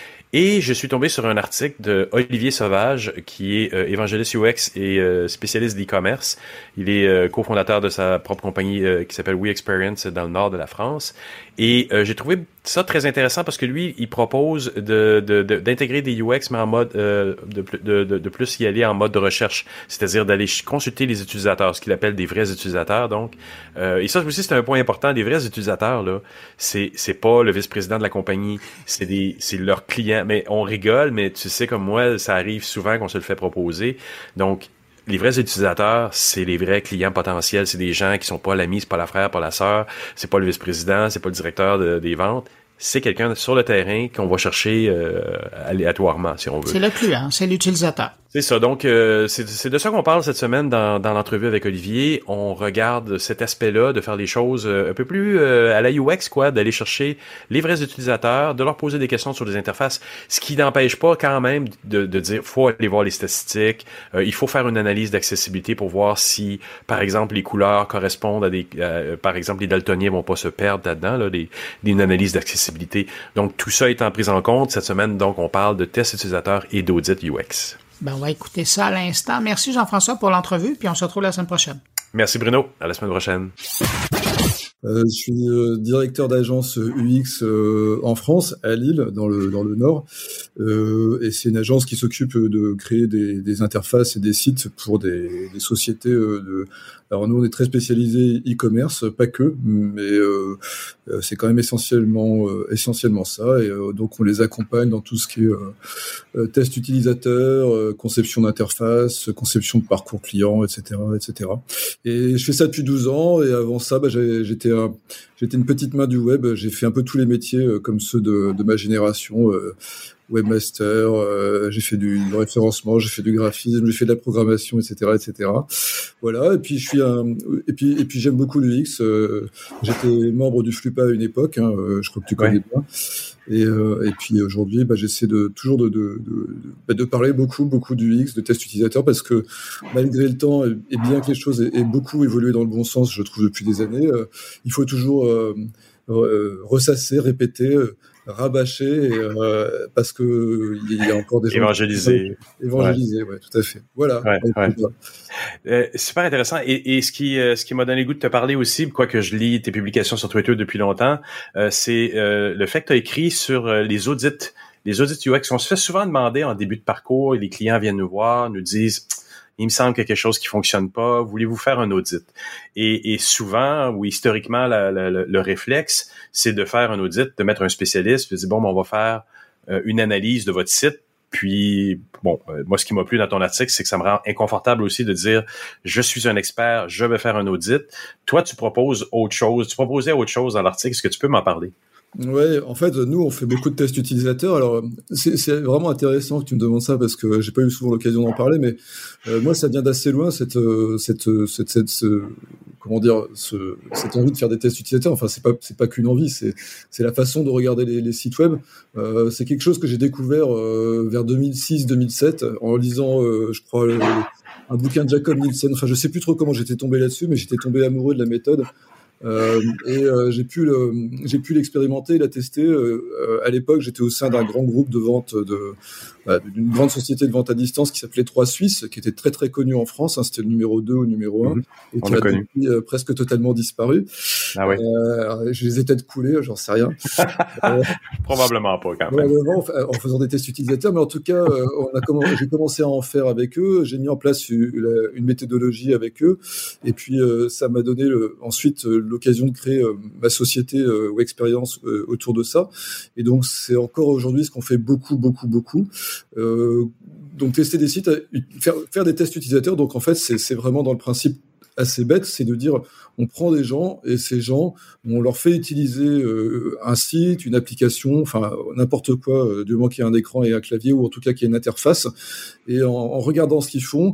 Et je suis tombé sur un article de Olivier Sauvage, qui est euh, évangéliste U X et euh, spécialiste d'e-commerce. Il est euh, cofondateur de sa propre compagnie euh, qui s'appelle We Experience dans le nord de la France. Et euh, j'ai trouvé ça très intéressant parce que lui, il propose de, de, de d'intégrer des U X, mais en mode euh, de, de, de, de plus y aller en mode de recherche, c'est-à-dire d'aller consulter les utilisateurs, ce qu'il appelle des vrais utilisateurs. Donc, euh, et ça aussi c'est un point important. Des vrais utilisateurs là, c'est c'est pas le vice-président de la compagnie, c'est des c'est leurs clients. Mais on rigole, mais tu sais comme moi, ça arrive souvent qu'on se le fait proposer. Donc les vrais utilisateurs, c'est les vrais clients potentiels. C'est des gens qui sont pas l'ami, c'est pas la frère, pas la sœur, c'est pas le vice-président, c'est pas le directeur de, des ventes. C'est quelqu'un sur le terrain qu'on va chercher euh, aléatoirement, si on veut. C'est le client, c'est l'utilisateur. C'est ça. Donc, euh, c'est, c'est de ça qu'on parle cette semaine dans, dans l'entrevue avec Olivier. On regarde cet aspect-là de faire les choses un peu plus euh, à la U X, quoi, d'aller chercher les vrais utilisateurs, de leur poser des questions sur les interfaces, ce qui n'empêche pas quand même de, de dire faut aller voir les statistiques, euh, il faut faire une analyse d'accessibilité pour voir si, par exemple, les couleurs correspondent à des... Euh, par exemple, les daltoniens vont pas se perdre là-dedans, là, des, une analyse d'accessibilité. Donc, tout ça étant pris en compte, cette semaine, donc, on parle de tests utilisateurs et d'audit U X. Ben, on va écouter ça à l'instant. Merci Jean-François pour l'entrevue, puis on se retrouve la semaine prochaine. Merci Bruno. À la semaine prochaine. Euh, je suis euh, directeur d'agence U X euh, en France, à Lille, dans le dans le Nord, euh, et c'est une agence qui s'occupe de créer des, des interfaces et des sites pour des, des sociétés euh, de. Alors nous, on est très spécialisé e-commerce, pas que, mais euh, c'est quand même essentiellement euh, essentiellement ça, et euh, donc on les accompagne dans tout ce qui est euh, euh, test utilisateur, euh, conception d'interface, conception de parcours client, et cetera, et cetera. Et je fais ça depuis douze ans, et avant ça, bah, j'ai, j'étais un, j'étais une petite main du web. J'ai fait un peu tous les métiers euh, comme ceux de, de ma génération. Euh, webmaster, euh, j'ai fait du, du référencement, j'ai fait du graphisme, j'ai fait de la programmation, et cetera, et cetera. Voilà. Et puis je suis un, et puis et puis j'aime beaucoup l'U X. Euh, j'étais membre du FLUPA à une époque. Hein, euh, je crois que tu connais ouais. bien. Et euh, et puis aujourd'hui, bah, j'essaie de toujours de de, de de parler beaucoup beaucoup d'U X, de tests utilisateurs, parce que malgré le temps et bien que les choses aient, aient beaucoup évolué dans le bon sens, je trouve depuis des années, euh, il faut toujours euh, euh, ressasser, répéter. Euh, rabâcher euh, parce que il y a encore des gens évangéliser évangéliser ouais. ouais tout à fait voilà ouais, ouais. Euh, super intéressant et, et ce qui euh, ce qui m'a donné le goût de te parler aussi, quoique je lis tes publications sur Twitter depuis longtemps, euh, c'est euh, le fait que tu as écrit sur euh, les audits les audits U X. On se fait souvent demander en début de parcours, et les clients viennent nous voir, nous disent il me semble qu'il y a quelque chose qui fonctionne pas, voulez-vous faire un audit? Et, et souvent, ou historiquement, la, la, le, le réflexe, c'est de faire un audit, de mettre un spécialiste, de dire, bon, ben, on va faire euh, une analyse de votre site. Puis, bon, euh, moi, ce qui m'a plu dans ton article, c'est que ça me rend inconfortable aussi de dire, je suis un expert, je vais faire un audit. Toi, tu proposes autre chose, tu proposais autre chose dans l'article. Est-ce que tu peux m'en parler? Ouais, en fait, nous, on fait beaucoup de tests utilisateurs. Alors, c'est, c'est vraiment intéressant que tu me demandes ça parce que j'ai pas eu souvent l'occasion d'en parler, mais euh, moi, ça vient d'assez loin cette, cette, cette, cette, ce, comment dire, ce, cette envie de faire des tests utilisateurs. Enfin, c'est pas, c'est pas qu'une envie, c'est, c'est la façon de regarder les, les sites web. Euh, c'est quelque chose que j'ai découvert euh, vers deux mille six deux mille sept en lisant, euh, je crois, le, un bouquin de Jacob Nielsen. Enfin, je sais plus trop comment j'étais tombé là-dessus, mais j'étais tombé amoureux de la méthode. Euh, et euh, j'ai pu le, j'ai pu l'expérimenter, la tester. Euh, à l'époque, j'étais au sein d'un grand groupe de vente de bah, d'une grande société de vente à distance qui s'appelait trois Suisses, qui était très très connue en France. Hein, c'était le numéro deux ou le numéro un, mmh, et qui a depuis, euh, presque totalement disparu. Ah oui. Euh, je les ai peut-être coulés, j'en sais rien. euh, Probablement pas quand même. Probablement en faisant des tests utilisateurs, mais en tout cas, euh, on a commencé, j'ai commencé à en faire avec eux. J'ai mis en place une, une méthodologie avec eux, et puis euh, ça m'a donné le, ensuite euh, l'occasion de créer euh, ma société euh, ou expérience euh, autour de ça. Et donc c'est encore aujourd'hui ce qu'on fait beaucoup, beaucoup, beaucoup. Euh, donc tester des sites, faire, faire des tests utilisateurs. Donc en fait, c'est, c'est vraiment dans le principe assez bête, c'est de dire on prend des gens et ces gens, on leur fait utiliser euh, un site, une application, enfin n'importe quoi, euh, du moment qu'il y a un écran et un clavier ou en tout cas qu'il y a une interface. Et en, en regardant ce qu'ils font,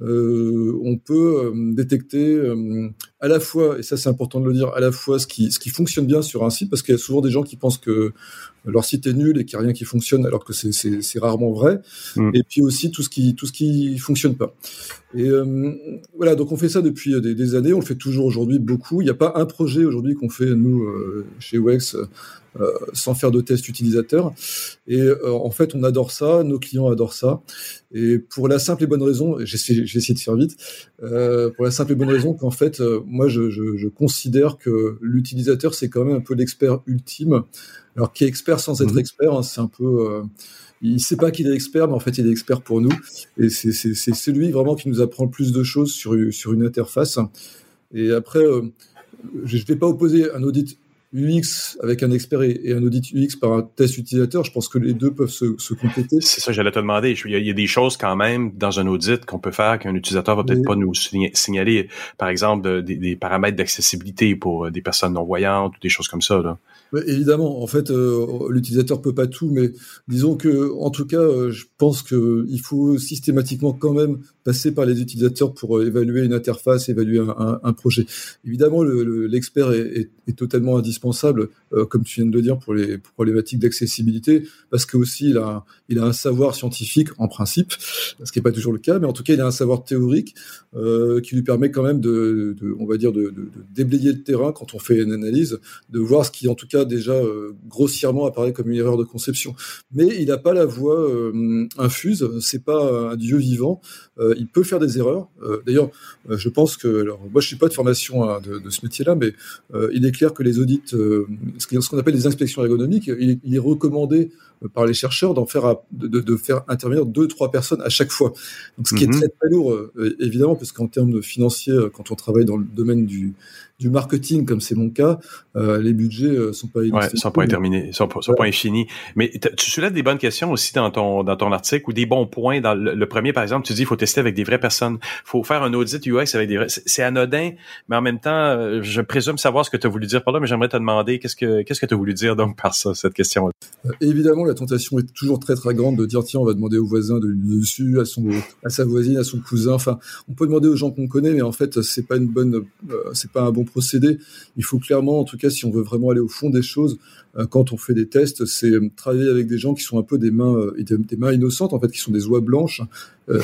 euh, on peut euh, détecter euh, à la fois, et ça c'est important de le dire, à la fois ce qui, ce qui fonctionne bien sur un site, parce qu'il y a souvent des gens qui pensent que leur site est nul et qu'il n'y a rien qui fonctionne, alors que c'est, c'est, c'est rarement vrai. Mmh. Et puis aussi tout ce qui, tout ce qui fonctionne pas. Et euh, voilà, donc on fait ça depuis des, des années, on le fait toujours aujourd'hui beaucoup. Il n'y a pas un projet aujourd'hui qu'on fait nous euh, chez W E X euh, sans faire de tests utilisateurs. Et euh, en fait, on adore ça, nos clients adorent ça. Et pour la simple et bonne raison, j'essaie, j'essaie de faire vite, euh, pour la simple et bonne raison qu'en fait, euh, moi, je, je, je considère que l'utilisateur, c'est quand même un peu l'expert ultime. Alors, qui est expert sans être mmh. expert, hein, c'est un peu... Euh, il ne sait pas qu'il est expert, mais en fait, il est expert pour nous. Et c'est, c'est, c'est celui vraiment qui nous apprend le plus de choses sur, sur une interface. Et après, euh, je ne vais pas opposer un audit U X avec un expert et, et un audit U X par un test utilisateur. Je pense que les deux peuvent se, se compléter. C'est ça, j'allais te demander. Il y, a, il y a des choses quand même dans un audit qu'on peut faire qu'un utilisateur va peut-être oui. pas nous signaler. Par exemple, des, des paramètres d'accessibilité pour des personnes non-voyantes ou des choses comme ça, là. Ouais, évidemment, en fait, euh, l'utilisateur peut pas tout, mais disons que, en tout cas, euh, je pense que il faut systématiquement quand même passer par les utilisateurs pour euh, évaluer une interface, évaluer un, un, un projet. Évidemment, le, le, l'expert est, est, est totalement indispensable, euh, comme tu viens de le dire, pour les pour problématiques d'accessibilité, parce que aussi il a il a un savoir scientifique en principe, ce qui est pas toujours le cas, mais en tout cas, il a un savoir théorique euh, qui lui permet quand même de, de on va dire, de, de, de déblayer le terrain quand on fait une analyse, de voir ce qui en tout cas déjà euh, grossièrement apparaît comme une erreur de conception. Mais il n'a pas la voix euh, infuse, c'est pas un dieu vivant, euh, il peut faire des erreurs. Euh, d'ailleurs, euh, je pense que, alors moi je suis pas de formation hein, de, de ce métier-là, mais euh, il est clair que les audits, euh, ce qu'on appelle les inspections ergonomiques, il, il est recommandé par les chercheurs d'en faire à, de, de, de faire intervenir deux trois personnes à chaque fois. Donc ce qui mm-hmm. est très très lourd euh, évidemment, parce qu'en termes de financiers, quand on travaille dans le domaine du du marketing, comme c'est mon cas, euh, les budgets euh, sont pas ouais, sont pas terminés, sont, sont ouais. pas infinis. Mais tu soulèves des bonnes questions aussi dans ton dans ton article ou des bons points. Dans le, le premier, par exemple, tu dis il faut tester avec des vraies personnes, faut faire un audit U X avec des vrais. C'est, c'est anodin, mais en même temps, je présume savoir ce que tu as voulu dire par là. Mais j'aimerais te demander qu'est-ce que qu'est-ce que tu as voulu dire donc par ça, cette question. Euh, évidemment, la tentation est toujours très très grande de dire tiens, on va demander au voisin de lui dessus, à son à sa voisine, à son cousin. Enfin, on peut demander aux gens qu'on connaît, mais en fait, c'est pas une bonne, euh, c'est pas un bon procédé. Il faut clairement, en tout cas, si on veut vraiment aller au fond des choses, euh, quand on fait des tests, c'est euh, travailler avec des gens qui sont un peu des mains, euh, des, des mains innocentes, en fait, qui sont des oies blanches, euh,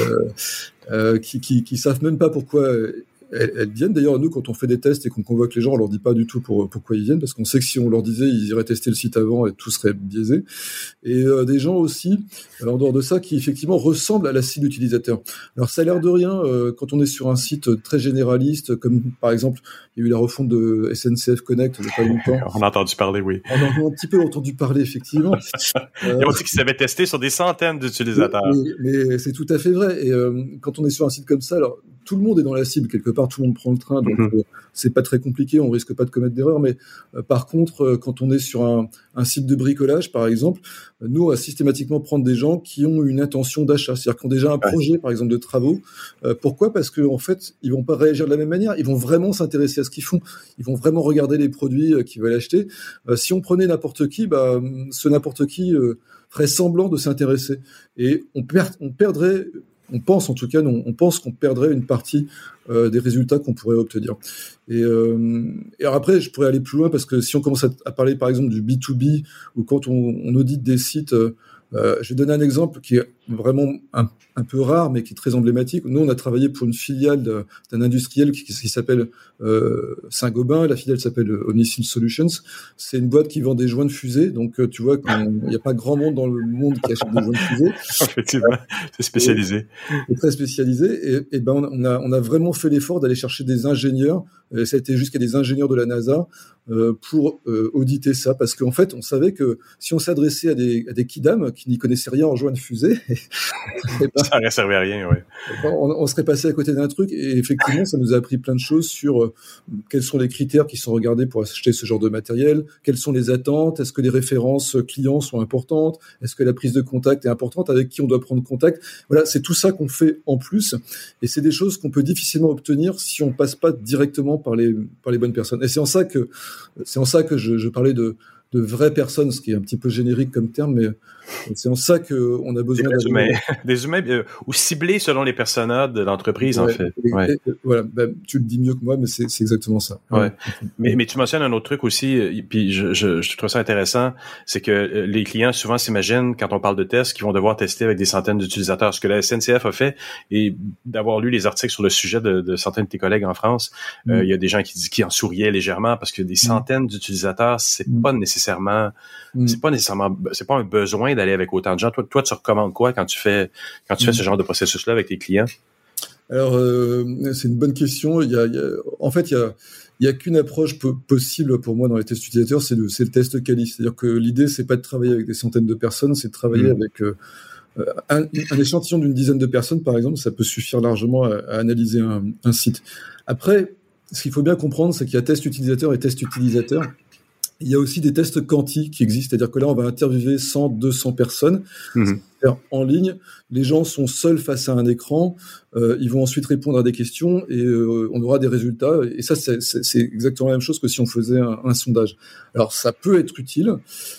euh, qui, qui, qui savent même pas pourquoi elles, elles viennent. D'ailleurs, nous, quand on fait des tests et qu'on convoque les gens, on leur dit pas du tout pour, pourquoi ils viennent, parce qu'on sait que si on leur disait, ils iraient tester le site avant et tout serait biaisé. Et euh, des gens aussi, en dehors de ça, qui effectivement ressemblent à la cible utilisateur. Alors, ça a l'air de rien euh, quand on est sur un site très généraliste, comme par exemple, il y a eu la refonte de S N C F Connect il n'y a pas longtemps. On a entendu parler, oui. On a un petit peu entendu parler, effectivement. euh, Ils ont dit qu'ils s'avaient testé sur des centaines d'utilisateurs. Mais, mais c'est tout à fait vrai. Et euh, quand on est sur un site comme ça, alors tout le monde est dans la cible quelque part, tout le monde prend le train, donc mm-hmm. euh, c'est pas très compliqué, on risque pas de commettre d'erreurs. Mais euh, par contre, euh, quand on est sur un, un site de bricolage, par exemple, euh, nous on va systématiquement prendre des gens qui ont une intention d'achat, c'est-à-dire qui ont déjà un projet, par exemple, de travaux. Euh, pourquoi ? Parce que en fait, ils vont pas réagir de la même manière. Ils vont vraiment s'intéresser à ce qu'ils font. Ils vont vraiment regarder les produits euh, qu'ils veulent acheter. Euh, si on prenait n'importe qui, bah, ce n'importe qui euh, ferait semblant de s'intéresser, et on, perd, on perdrait. On pense en tout cas, non, on pense qu'on perdrait une partie euh, des résultats qu'on pourrait obtenir. Et, euh, et alors après, je pourrais aller plus loin parce que si on commence à, à parler par exemple du B deux B ou quand on, on audite des sites euh, Euh, je vais donner un exemple qui est vraiment un, un peu rare, mais qui est très emblématique. Nous, on a travaillé pour une filiale de, d'un industriel qui, qui s'appelle euh, Saint-Gobain. La filiale s'appelle Omnicil Solutions. C'est une boîte qui vend des joints de fusée. Donc, tu vois, il n'y a pas grand monde dans le monde qui achète des joints de fusée. Effectivement, c'est spécialisé. C'est très spécialisé. Et, et ben, on a, on a vraiment fait l'effort d'aller chercher des ingénieurs. Et ça a été jusqu'à des ingénieurs de la NASA euh, pour euh, auditer ça, parce qu'en fait, on savait que si on s'adressait à des, à des kidam qui n'y connaissaient rien en joint de fusée, ben, ça ne servait à rien, oui. On, on serait passé à côté d'un truc. Et effectivement, ça nous a appris plein de choses sur euh, quels sont les critères qui sont regardés pour acheter ce genre de matériel, quelles sont les attentes, est-ce que les références clients sont importantes, est-ce que la prise de contact est importante, avec qui on doit prendre contact. Voilà, c'est tout ça qu'on fait en plus, et c'est des choses qu'on peut difficilement obtenir si on passe pas directement par les par les bonnes personnes. Et c'est en ça que c'est en ça que je, je parlais de de vraies personnes, ce qui est un petit peu générique comme terme, mais c'est en ça qu'on a besoin des humains, des humains euh, ou ciblés selon les personas de l'entreprise, ouais, en fait. Et, ouais. et, voilà, ben, tu le dis mieux que moi, mais c'est, c'est exactement ça. Ouais. Ouais. Mais, mais tu mentionnes un autre truc aussi, puis je, je, je trouve ça intéressant, c'est que les clients souvent s'imaginent, quand on parle de tests, qu'ils vont devoir tester avec des centaines d'utilisateurs. Ce que la S N C F a fait, et d'avoir lu les articles sur le sujet de, de certains de tes collègues en France, mm. euh, il y a des gens qui, qui en souriaient légèrement parce que des centaines mm. d'utilisateurs, c'est mm. pas nécessairement, mm. c'est pas nécessairement, c'est pas un besoin d'aller avec autant de gens. Toi, toi, tu recommandes quoi quand tu fais, quand tu mmh. fais ce genre de processus-là avec tes clients? Alors, euh, c'est une bonne question. Il y a, il y a, en fait, il y a, il y a qu'une approche po- possible pour moi dans les tests utilisateurs, c'est le, c'est le test quali. C'est-à-dire que l'idée, c'est pas de travailler avec des centaines de personnes, c'est de travailler mmh. avec euh, un, un échantillon d'une dizaine de personnes, par exemple. Ça peut suffire largement à, à analyser un, un site. Après, ce qu'il faut bien comprendre, c'est qu'il y a test utilisateur et test utilisateur. Il y a aussi des tests quanti qui existent, c'est-à-dire que là, on va interviewer cent, deux cents personnes mmh. en ligne. Les gens sont seuls face à un écran. Euh, ils vont ensuite répondre à des questions et euh, on aura des résultats. Et ça, c'est, c'est, c'est exactement la même chose que si on faisait un, un sondage. Alors, ça peut être utile.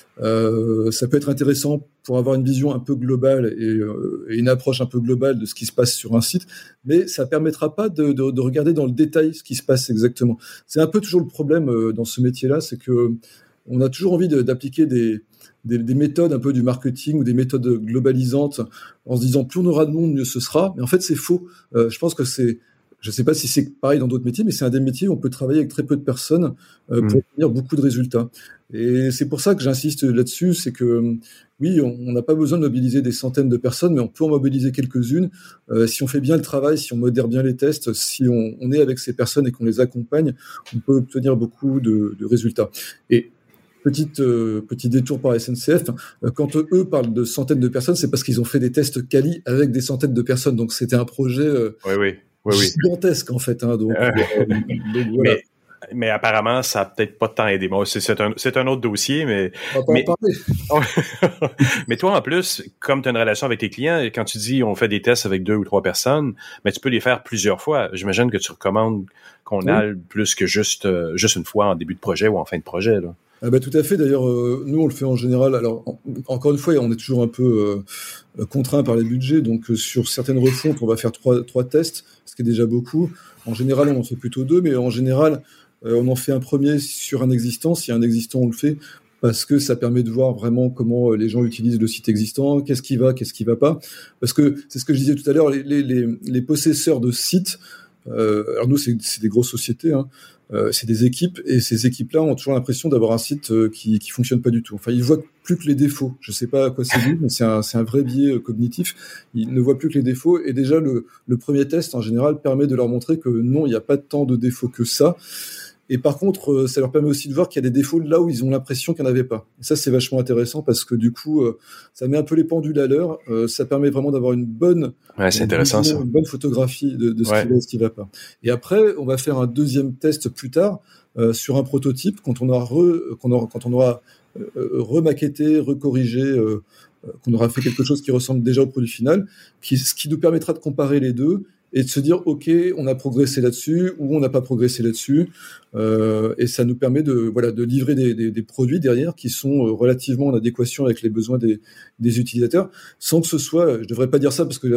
Euh, ça peut être intéressant pour avoir une vision un peu globale et, euh, et une approche un peu globale de ce qui se passe sur un site, mais ça permettra pas de, de, de regarder dans le détail ce qui se passe exactement. C'est un peu toujours le problème euh, dans ce métier-là, c'est que on a toujours envie de, d'appliquer des, des, des méthodes un peu du marketing ou des méthodes globalisantes en se disant plus on aura de monde, mieux ce sera. Mais en fait, c'est faux. Euh, je pense que c'est Je ne sais pas si c'est pareil dans d'autres métiers, mais c'est un des métiers où on peut travailler avec très peu de personnes euh, pour mmh. obtenir beaucoup de résultats. Et c'est pour ça que j'insiste là-dessus, c'est que oui, on n'a pas besoin de mobiliser des centaines de personnes, mais on peut en mobiliser quelques-unes. Euh, si on fait bien le travail, si on modère bien les tests, si on, on est avec ces personnes et qu'on les accompagne, on peut obtenir beaucoup de, de résultats. Et Petite, euh, petit détour par S N C F, euh, quand eux parlent de centaines de personnes, c'est parce qu'ils ont fait des tests quali avec des centaines de personnes. Donc c'était un projet euh, oui, oui. Oui, oui. gigantesque en fait. Hein, donc, euh, donc voilà. mais, mais apparemment, ça n'a peut-être pas tant aidé. Bon, c'est, c'est, un, c'est un autre dossier, mais... On va pas mais, en parler. mais toi, en plus, comme tu as une relation avec tes clients, quand tu dis on fait des tests avec deux ou trois personnes, mais tu peux les faire plusieurs fois. J'imagine que tu recommandes qu'on oui. aille plus que juste, euh, juste une fois en début de projet ou en fin de projet, là. Ah bah, tout à fait. D'ailleurs, euh, nous, on le fait en général. Alors, en, encore une fois, on est toujours un peu euh, contraint par les budgets. Donc, euh, sur certaines refontes, on va faire trois, trois tests, ce qui est déjà beaucoup. En général, on en fait plutôt deux, mais en général, euh, on en fait un premier sur un existant. S'il y a un existant, on le fait parce que ça permet de voir vraiment comment les gens utilisent le site existant, qu'est-ce qui va, qu'est-ce qui va pas. Parce que c'est ce que je disais tout à l'heure, les, les, les, les possesseurs de sites, euh, alors nous, c'est, c'est des grosses sociétés, hein, Euh, c'est des équipes, et ces équipes-là ont toujours l'impression d'avoir un site euh, qui qui fonctionne pas du tout. Enfin, ils voient plus que les défauts. Je sais pas à quoi c'est dû, mais c'est un c'est un vrai biais euh, cognitif. Ils ne voient plus que les défauts, et déjà le le premier test en général permet de leur montrer que non, il n'y a pas tant de défauts que ça. Et par contre, euh, ça leur permet aussi de voir qu'il y a des défauts là où ils ont l'impression qu'il n'y en avait pas. Et ça, c'est vachement intéressant parce que du coup, euh, ça met un peu les pendules à l'heure. Euh, ça permet vraiment d'avoir une bonne, ouais, c'est intéressant, vision, ça. une bonne photographie de, de ce ouais. qui va et ce qui va pas. Et après, on va faire un deuxième test plus tard euh, sur un prototype quand on aura, re, quand on aura, quand on aura euh, remaquetté, recorrigé, euh, qu'on aura fait quelque chose qui ressemble déjà au produit final, qui, ce qui nous permettra de comparer les deux et de se dire, OK, on a progressé là-dessus ou on n'a pas progressé là-dessus. Euh, et ça nous permet de, voilà, de livrer des, des, des produits derrière qui sont relativement en adéquation avec les besoins des, des utilisateurs, sans que ce soit, je devrais pas dire ça parce que là,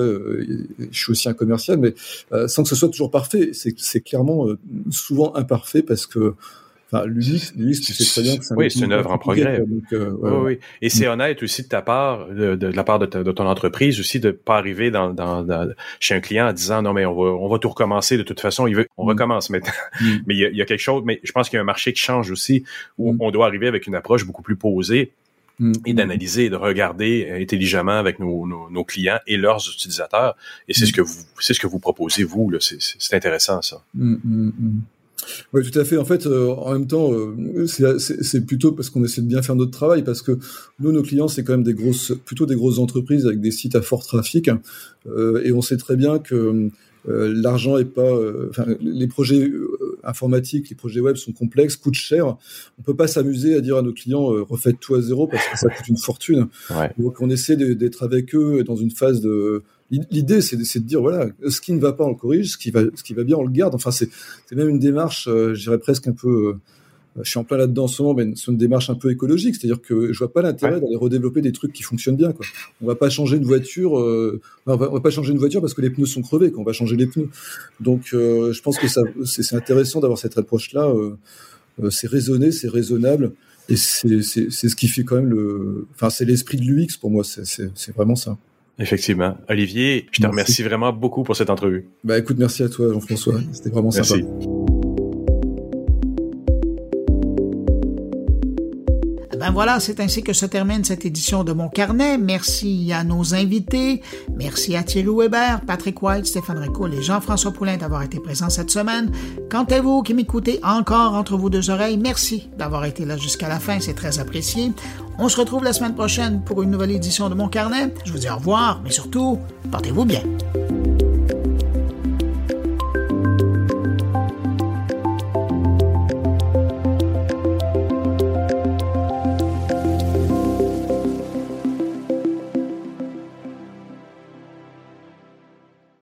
je suis aussi un commercial, mais euh, sans que ce soit toujours parfait. C'est, c'est clairement euh, souvent imparfait parce que Enfin, l'U X, l'U X, tu sais très bien que c'est un oui, c'est une œuvre en progrès. Donc, euh, oui, ouais. oui. Et c'est honnête aussi de ta part, de, de, de la part de, ta, de ton entreprise aussi, de pas arriver dans, dans, dans, chez un client en disant non, mais on va, on va tout recommencer de toute façon. Il veut, on mm. recommence maintenant. Mm. Mais il y, a, il y a quelque chose, mais je pense qu'il y a un marché qui change aussi où mm. on doit arriver avec une approche beaucoup plus posée mm. et d'analyser et de regarder intelligemment avec nos, nos, nos clients et leurs utilisateurs. Et c'est mm. ce que vous, c'est ce que vous proposez, vous, là. C'est, c'est intéressant, ça. Mm. Mm. Oui, tout à fait. En fait, euh, en même temps, euh, c'est, c'est, c'est plutôt parce qu'on essaie de bien faire notre travail, parce que nous, nos clients, c'est quand même des grosses, plutôt des grosses entreprises avec des sites à fort trafic, euh, et on sait très bien que euh, l'argent est pas, euh, enfin, les projets euh, informatiques, les projets web sont complexes, coûtent cher. On peut pas s'amuser à dire à nos clients euh, refaites tout à zéro parce que ça coûte une fortune. Ouais. Donc, on essaie de, d'être avec eux dans une phase de L'idée, c'est de, c'est de dire, voilà, ce qui ne va pas, on le corrige, ce qui va, ce qui va bien, on le garde. Enfin, c'est, c'est même une démarche, euh, je dirais presque un peu, euh, je suis en plein là-dedans en ce moment, mais c'est une démarche un peu écologique. C'est-à-dire que je vois pas l'intérêt ouais. d'aller redévelopper des trucs qui fonctionnent bien, quoi. On va pas changer une voiture, euh, on, va, on va pas changer une voiture parce que les pneus sont crevés, qu'on va changer les pneus. Donc, euh, je pense que ça, c'est, c'est intéressant d'avoir cette approche-là. Euh, euh, c'est raisonné, c'est raisonnable. Et c'est, c'est, c'est ce qui fait quand même le, enfin, c'est l'esprit de l'U X pour moi. C'est, c'est, c'est vraiment ça. Effectivement. Olivier, je te merci. remercie vraiment beaucoup pour cette entrevue. Bah écoute, merci à toi Jean-François, c'était vraiment merci. sympa. Ben voilà, c'est ainsi que se termine cette édition de Mon Carnet. Merci à nos invités. Merci à Thierry Weber, Patrick White, Stéphane Ricoul et Jean-François Poulin d'avoir été présents cette semaine. Quant à vous qui m'écoutez encore entre vos deux oreilles, merci d'avoir été là jusqu'à la fin, c'est très apprécié. On se retrouve la semaine prochaine pour une nouvelle édition de Mon Carnet. Je vous dis au revoir, mais surtout, portez-vous bien.